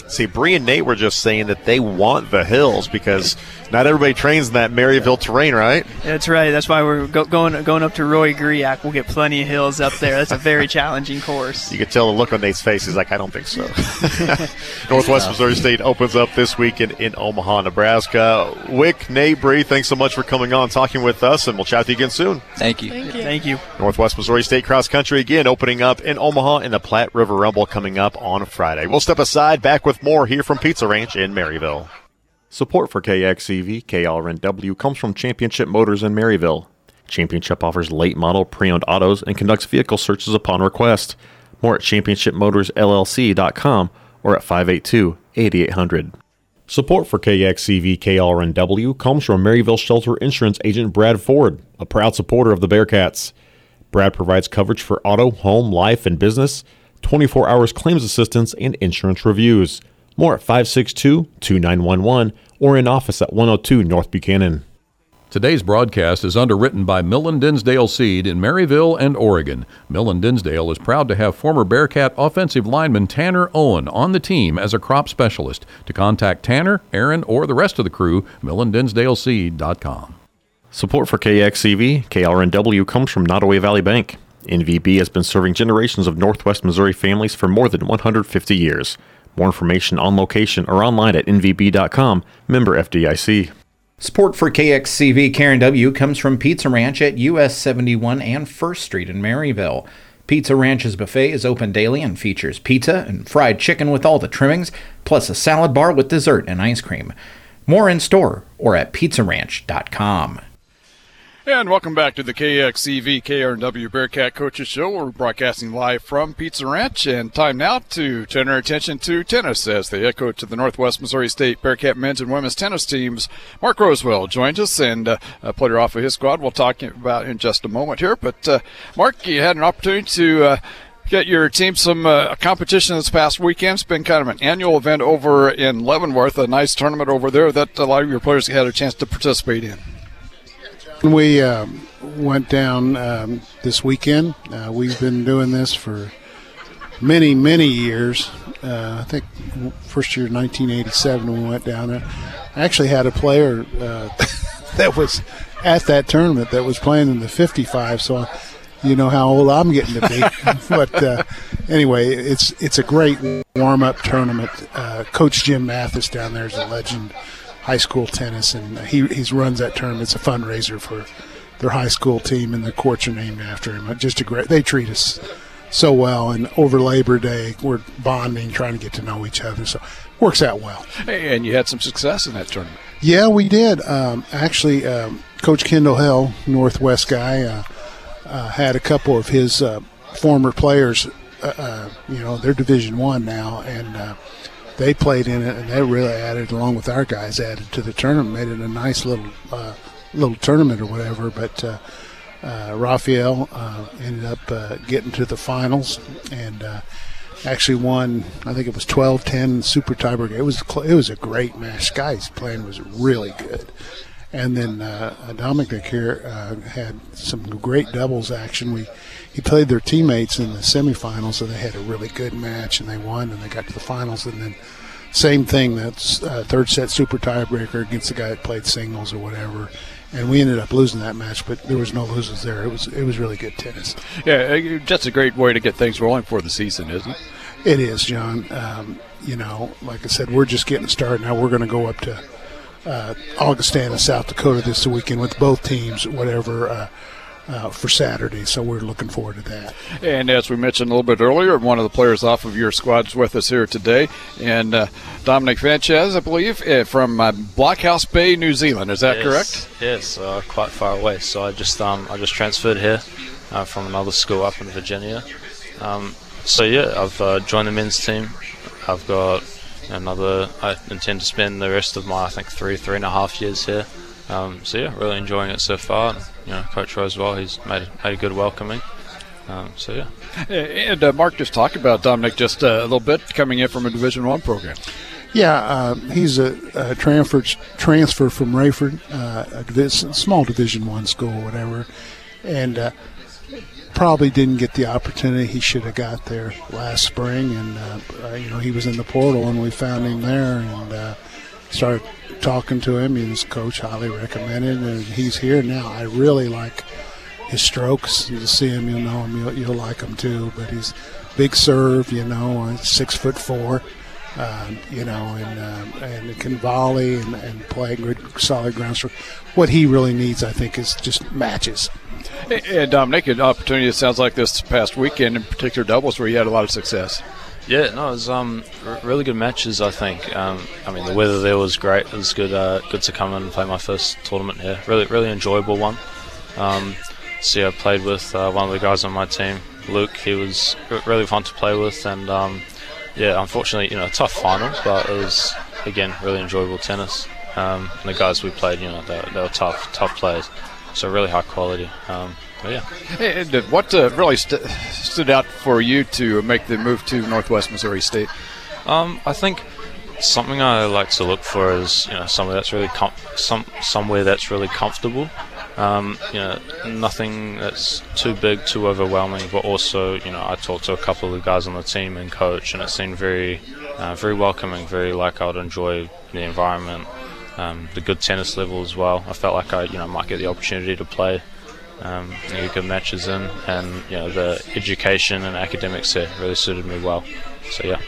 See, Bree and Nate were just saying that they want the hills because not everybody trains in that Maryville terrain, right? That's right. That's why we're go- going going up to Roy Griak. We'll get plenty of hills up there. That's a very challenging course. You could tell the look on Nate's face. He's like, I don't think so. Northwest Missouri State opens up this weekend in Omaha, Nebraska. Wick, Nate, Bree, thanks so much for coming on, talking with us, and we'll chat to you again soon. Thank you. Thank you. Thank you. Northwest Missouri State Cross Country again opening up in Omaha, and the Platte River Rumble coming up on Friday. We'll step aside, back with more here from Pizza Ranch in Maryville. Support for K X C V, K R N W comes from Championship Motors in Maryville. Championship offers late model pre-owned autos and conducts vehicle searches upon request. More at championship motors l l c dot com or at five eight two, eight eight zero zero. Support for K X C V, K R N W comes from Maryville Shelter Insurance agent Brad Ford, a proud supporter of the Bearcats. Brad provides coverage for auto, home, life, and business, twenty-four hours claims assistance, and insurance reviews. More at five six two, two nine one one or in office at one oh two North Buchanan. Today's broadcast is underwritten by Millen Dinsdale Seed in Maryville and Oregon. Millen Dinsdale is proud to have former Bearcat offensive lineman Tanner Owen on the team as a crop specialist. To contact Tanner, Aaron, or the rest of the crew, millen dinsdale seed dot com. Support for K X C V, K R N W comes from Nottoway Valley Bank. N V B has been serving generations of Northwest Missouri families for more than one hundred fifty years. More information on location or online at n v b dot com. Member F D I C. Support for K X C V K R N W comes from Pizza Ranch at U S seventy-one and First Street in Maryville. Pizza Ranch's buffet is open daily and features pizza and fried chicken with all the trimmings, plus a salad bar with dessert and ice cream. More in store or at pizza ranch dot com. And welcome back to the K X C V K R N W Bearcat Coaches Show. We're broadcasting live from Pizza Ranch, and time now to turn our attention to tennis as the head coach of the Northwest Missouri State Bearcat men's and women's tennis teams, Mark Rosewell, joins us, and uh, a player off of his squad we'll talk about in just a moment here. But, uh, Mark, you had an opportunity to uh, get your team some uh, competition this past weekend. It's been kind of an annual event over in Leavenworth, a nice tournament over there that a lot of your players had a chance to participate in. We um, went down um, this weekend. Uh, we've been doing this for many, many years. Uh, I think first year, nineteen eighty-seven, we went down there. I actually had a player uh, that was at that tournament that was playing in the fifty-five, so you know how old I'm getting to be. But uh, anyway, it's it's a great warm-up tournament. Uh, Coach Jim Mathis down there is a legend. High school tennis, and he he runs that tournament. It's a fundraiser for their high school team, and the courts are named after him. Just a great. They treat us so well, and over Labor Day, we're bonding, trying to get to know each other. So it works out well. Hey, and you had some success in that tournament. Yeah, we did. Um, actually, um, Coach Kendall Hell, Northwest guy, uh, uh, had a couple of his uh, former players. Uh, uh, you know, they're Division One now, and. Uh, They played in it, and they really added, along with our guys, added to the tournament, made it a nice little uh, little tournament or whatever. But uh, uh, Raphael uh, ended up uh, getting to the finals and uh, actually won. I think it was twelve ten super tiebreaker. It was it was a great match. Guy's playing was really good. And then uh, Dominic here uh, had some great doubles action. We he played their teammates in the semifinals, so they had a really good match, and they won, and they got to the finals. And then same thing, that's uh, third set super tiebreaker against the guy that played singles or whatever. And we ended up losing that match, but there was no losers there. It was it was really good tennis. Yeah, that's a great way to get things rolling for the season, isn't it? It is, John. Um, you know, like I said, we're just getting started now. We're going to go up to uh, Augustana, South Dakota this weekend with both teams, whatever, uh, uh, for Saturday. So we're looking forward to that. And as we mentioned a little bit earlier, one of the players off of your squad's with us here today, and uh, Dominic Sanchez, I believe, uh, from uh, Blockhouse Bay, New Zealand. Is that yes, correct? Yes, uh, quite far away. So I just um, I just transferred here uh, from another school up in Virginia. Um, so yeah, I've uh, joined the men's team. I've got another. I intend to spend the rest of my, I think, three three and a half years here. Um, so yeah, really enjoying it so far. And, you know, Coach Rosewell, he's made made a good welcoming. Um, so yeah. And uh, Mark just talked about Dominic just uh, a little bit, coming in from a Division One program. Yeah, uh, he's a, a transfer transfer from Rayford, uh, a division, small Division One school, whatever, and uh, probably didn't get the opportunity he should have got there last spring. And, uh, you know, he was in the portal, and we found him there and uh, started talking to him. His coach highly recommended, and he's here now. I really like his strokes. You see him, you'll know him, you'll, you'll like him too. But he's big serve, you know, uh, six foot four. Um, you know, and um, and can volley and, and play good, solid ground stroke. What he really needs, I think, is just matches. And Dominic, an opportunity, it sounds like this past weekend, in particular doubles, where you had a lot of success. Yeah, no, it was um, r- really good matches, I think. Um, I mean, the weather there was great. It was good uh, good to come in and play my first tournament here. Really, really enjoyable one. Um, so, yeah, I played with uh, one of the guys on my team, Luke. He was r- really fun to play with, and um, yeah, unfortunately, you know, a tough final, but it was, again, really enjoyable tennis. Um, and the guys we played, you know, they, they were tough, tough players. So really high quality. Um, but yeah. And what uh, really st- stood out for you to make the move to Northwest Missouri State? Um, I think something I like to look for is, you know, somewhere that's really com- some somewhere that's really comfortable. Um, you know, nothing that's too big, too overwhelming, but also, you know, I talked to a couple of the guys on the team and coach, and it seemed very, uh, very welcoming, very like I would enjoy the environment, um, the good tennis level as well. I felt like I, you know, might get the opportunity to play, um, and get good matches in, and you know, the education and academics there really suited me well. So yeah.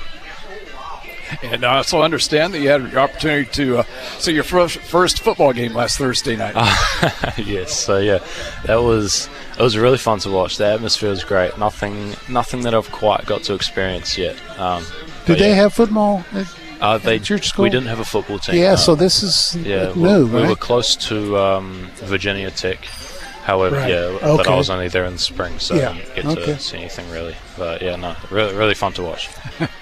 And I also understand that you had the opportunity to uh, see your first, first football game last Thursday night. Uh, yes, so yeah, that was it was really fun to watch. The atmosphere was great. Nothing, nothing that I've quite got to experience yet. Um, Did they yeah. have football at, uh, they, at your school? We didn't have a football team. Yeah, no. so this is yeah, new, we, right? we were close to um, Virginia Tech. However, Right. yeah, Okay. but I was only there in the spring, so Yeah. I didn't get Okay. to see anything really. But yeah, no, really, really fun to watch.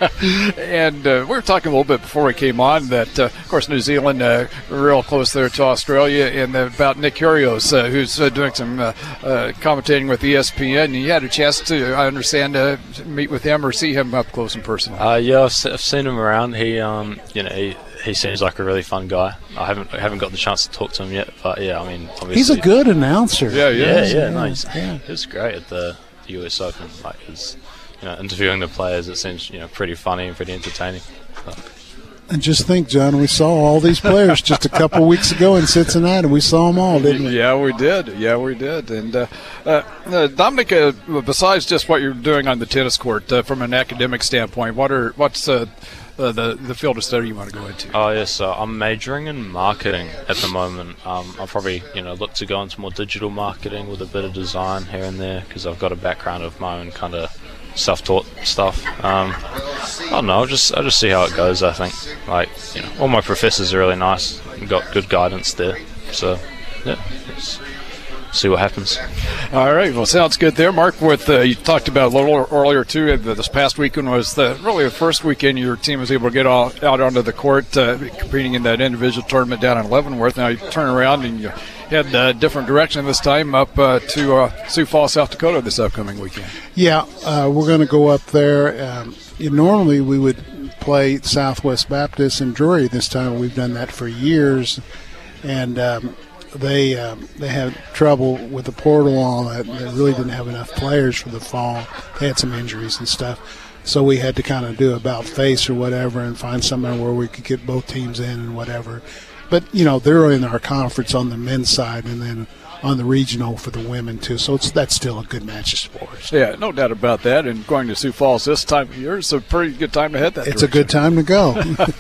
And uh, we were talking a little bit before we came on that, uh, of course, New Zealand, uh, real close there to Australia, and uh, about Nick Kyrgios, uh, who's uh, doing some uh, uh, commentating with E S P N. And you had a chance to, I understand, uh, meet with him or see him up close and personal. Uh, yeah, I've, se- I've seen him around. He, um, you know, he, he seems like a really fun guy. I haven't I haven't got the chance to talk to him yet, but yeah, I mean, obviously He's a good announcer. Yeah, yeah, yeah. yeah, no, he's, yeah. he was great at the U S Open. Like, his, you know, interviewing the players, it seems, you know, pretty funny and pretty entertaining. So. And just think, John, we saw all these players just a couple weeks ago in Cincinnati. We saw them all, didn't we? Yeah, we did. Yeah, we did. And uh, uh, uh, Dominic, uh, besides just what you're doing on the tennis court, uh, from an academic standpoint, what are what's uh, uh, the the field of study you want to go into? Oh yes, so I'm majoring in marketing at the moment. Um, I'll probably, you know, look to go into more digital marketing with a bit of design here and there, because I've got a background of my own kind of self-taught stuff. Um, I don't know. I'll just I'll just see how it goes. I think, like, you know, all my professors are really nice. Got good guidance there. So yeah, let's see what happens. All right. Well, sounds good there, Mark. With uh, you talked about a little earlier too. uh, This past weekend was the really the first weekend your team was able to get all, out onto the court, uh, competing in that individual tournament down in Leavenworth. Now you turn around and you head a different direction this time, up uh, to uh, Sioux Falls, South Dakota, this upcoming weekend. Yeah, uh, we're going to go up there. Um, you, normally we would play Southwest Baptist in Drury. This time we've done that for years, and um, they um, they had trouble with the portal and all that. They really didn't have enough players for the fall. They had some injuries and stuff. So we had to kind of do about face or whatever and find somewhere where we could get both teams in and whatever. But, you know, they're in our conference on the men's side and then on the regional for the women, too. So it's that's still a good match for us. Yeah, no doubt about that. And going to Sioux Falls this time of year is a pretty good time to head that It's direction. a good time to go.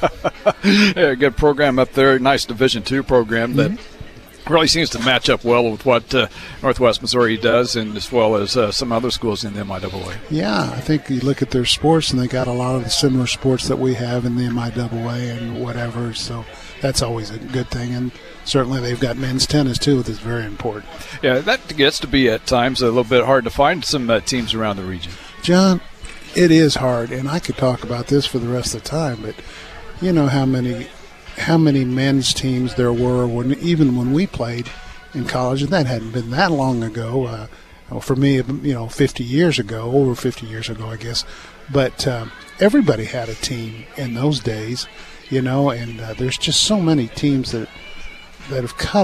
Yeah, good program up there. Nice Division two program that Mm-hmm. really seems to match up well with what uh, Northwest Missouri does, and as well as uh, some other schools in the M I A A. Yeah, I think you look at their sports, and they got a lot of the similar sports that we have in the M I A A and whatever. So that's always a good thing. And certainly they've got men's tennis, too, which is very important. Yeah, that gets to be at times a little bit hard to find some uh, teams around the region. John, it is hard, and I could talk about this for the rest of the time, but you know how many how many men's teams there were when even when we played in college, and that hadn't been that long ago. Uh, well, for me, you know, fifty years ago, over fifty years ago, I guess. But um, everybody had a team in those days, you know, and uh, there's just so many teams that that have cut it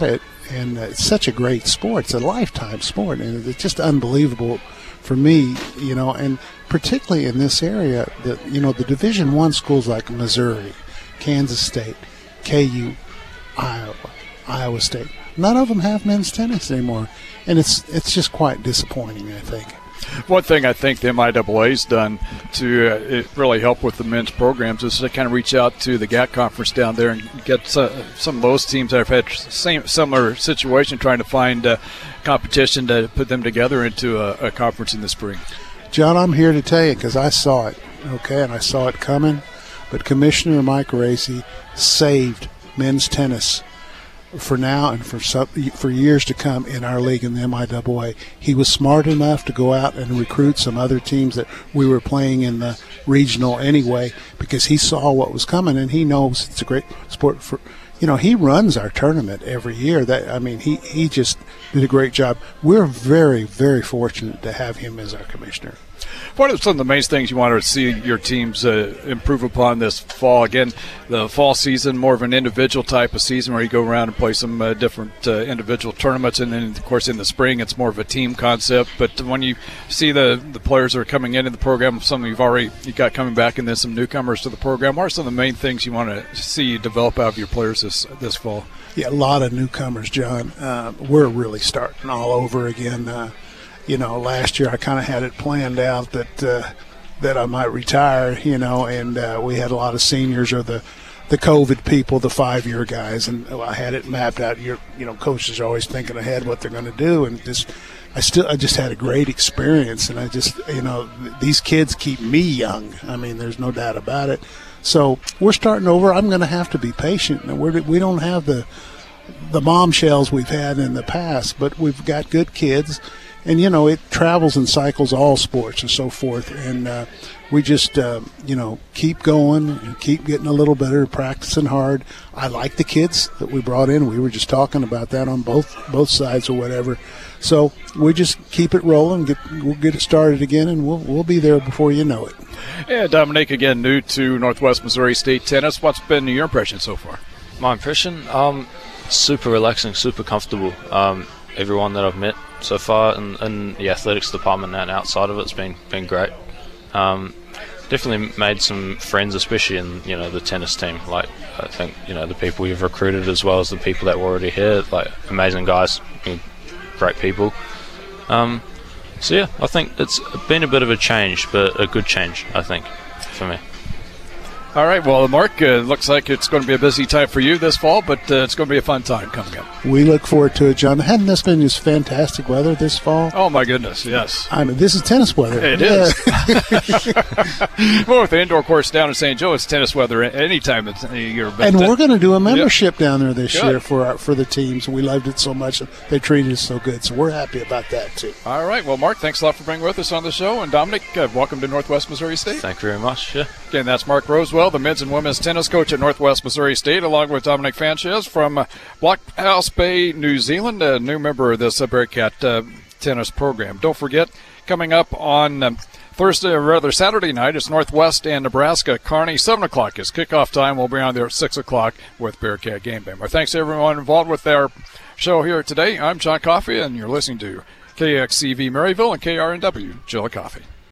and uh, it's such a great sport. It's a lifetime sport, and it's just unbelievable for me, you know, and particularly in this area, the you know the Division One schools like Missouri, Kansas State, K U, Iowa, Iowa State. None of them have men's tennis anymore, and it's it's just quite disappointing, I think. One thing I think the M I A A's done to uh, it really help with the men's programs is to kind of reach out to the G A C conference down there and get uh, some of those teams that have had same similar situation trying to find uh, competition to put them together into a, a conference in the spring. John, I'm here to tell you because I saw it, okay, and I saw it coming, but Commissioner Mike Racy saved men's tennis for now and for some, for years to come in our league in the M I A A. He was smart enough to go out and recruit some other teams that we were playing in the regional anyway because he saw what was coming, and he knows it's a great sport. For you know, he runs our tournament every year. That I mean, he, he just did a great job. We're very, very fortunate to have him as our commissioner. What are some of the main things you want to see your teams uh, improve upon this fall? Again, the fall season, more of an individual type of season where you go around and play some uh, different uh, individual tournaments. And then, of course, in the spring, it's more of a team concept. But when you see the, the players that are coming into the program, some you've already you got coming back and then some newcomers to the program, what are some of the main things you want to see develop out of your players this, this fall? Yeah, a lot of newcomers, John. Uh, we're really starting all over again. Uh, You know, last year I kind of had it planned out that uh, that I might retire, you know, and uh, we had a lot of seniors or the, the COVID people, the five-year guys, and I had it mapped out. You're, you know, coaches are always thinking ahead what they're going to do, and just I still I just had a great experience, and I just, you know, these kids keep me young. I mean, there's no doubt about it. So we're starting over. I'm going to have to be patient, and we're, we don't have the the bombshells we've had in the past, but we've got good kids. And, you know, it travels and cycles all sports and so forth. And uh, we just, uh, you know, keep going and keep getting a little better, practicing hard. I like the kids that we brought in. We were just talking about that on both both sides or whatever. So we just keep it rolling. Get, we'll get it started again, and we'll we'll be there before you know it. Yeah, Dominic, again, new to Northwest Missouri State Tennis. What's been your impression so far? My impression? Um, super relaxing, super comfortable. Um, everyone that I've met so far in, in the athletics department and outside of it's been been great. Um, definitely made some friends, especially in you know the tennis team. Like I think you know the people we've recruited as well as the people that were already here. Like amazing guys, great people. Um, so yeah, I think it's been a bit of a change, but a good change, I think, for me. All right, well, Mark, uh, looks like it's going to be a busy time for you this fall, but uh, it's going to be a fun time coming up. We look forward to it, John. Hadn't this been just fantastic weather this fall? Oh, my goodness, yes. I mean, this is tennis weather. It yeah. is. Well, with the indoor course down in Saint Joe, it's tennis weather any time of the year. But, and we're uh, going to do a membership yeah. down there this Good. year for our, for the teams. We loved it so much. They treated us so good, so we're happy about that, too. All right, well, Mark, thanks a lot for being with us on the show. And Dominic, uh, welcome to Northwest Missouri State. Thank you very much. Yeah. Again, that's Mark Rosewell, the men's and women's tennis coach at Northwest Missouri State, along with Dominic Fanchez from uh, Blockhouse Bay, New Zealand, a new member of this uh, Bearcat uh, tennis program. Don't forget, coming up on um, Thursday, or rather Saturday night, it's Northwest and Nebraska. Kearney, seven o'clock is kickoff time. We'll be on there at six o'clock with Bearcat Game Bam. Our thanks to everyone involved with our show here today. I'm John Coffey, and you're listening to K X C V Maryville and K R N W Chillicothe.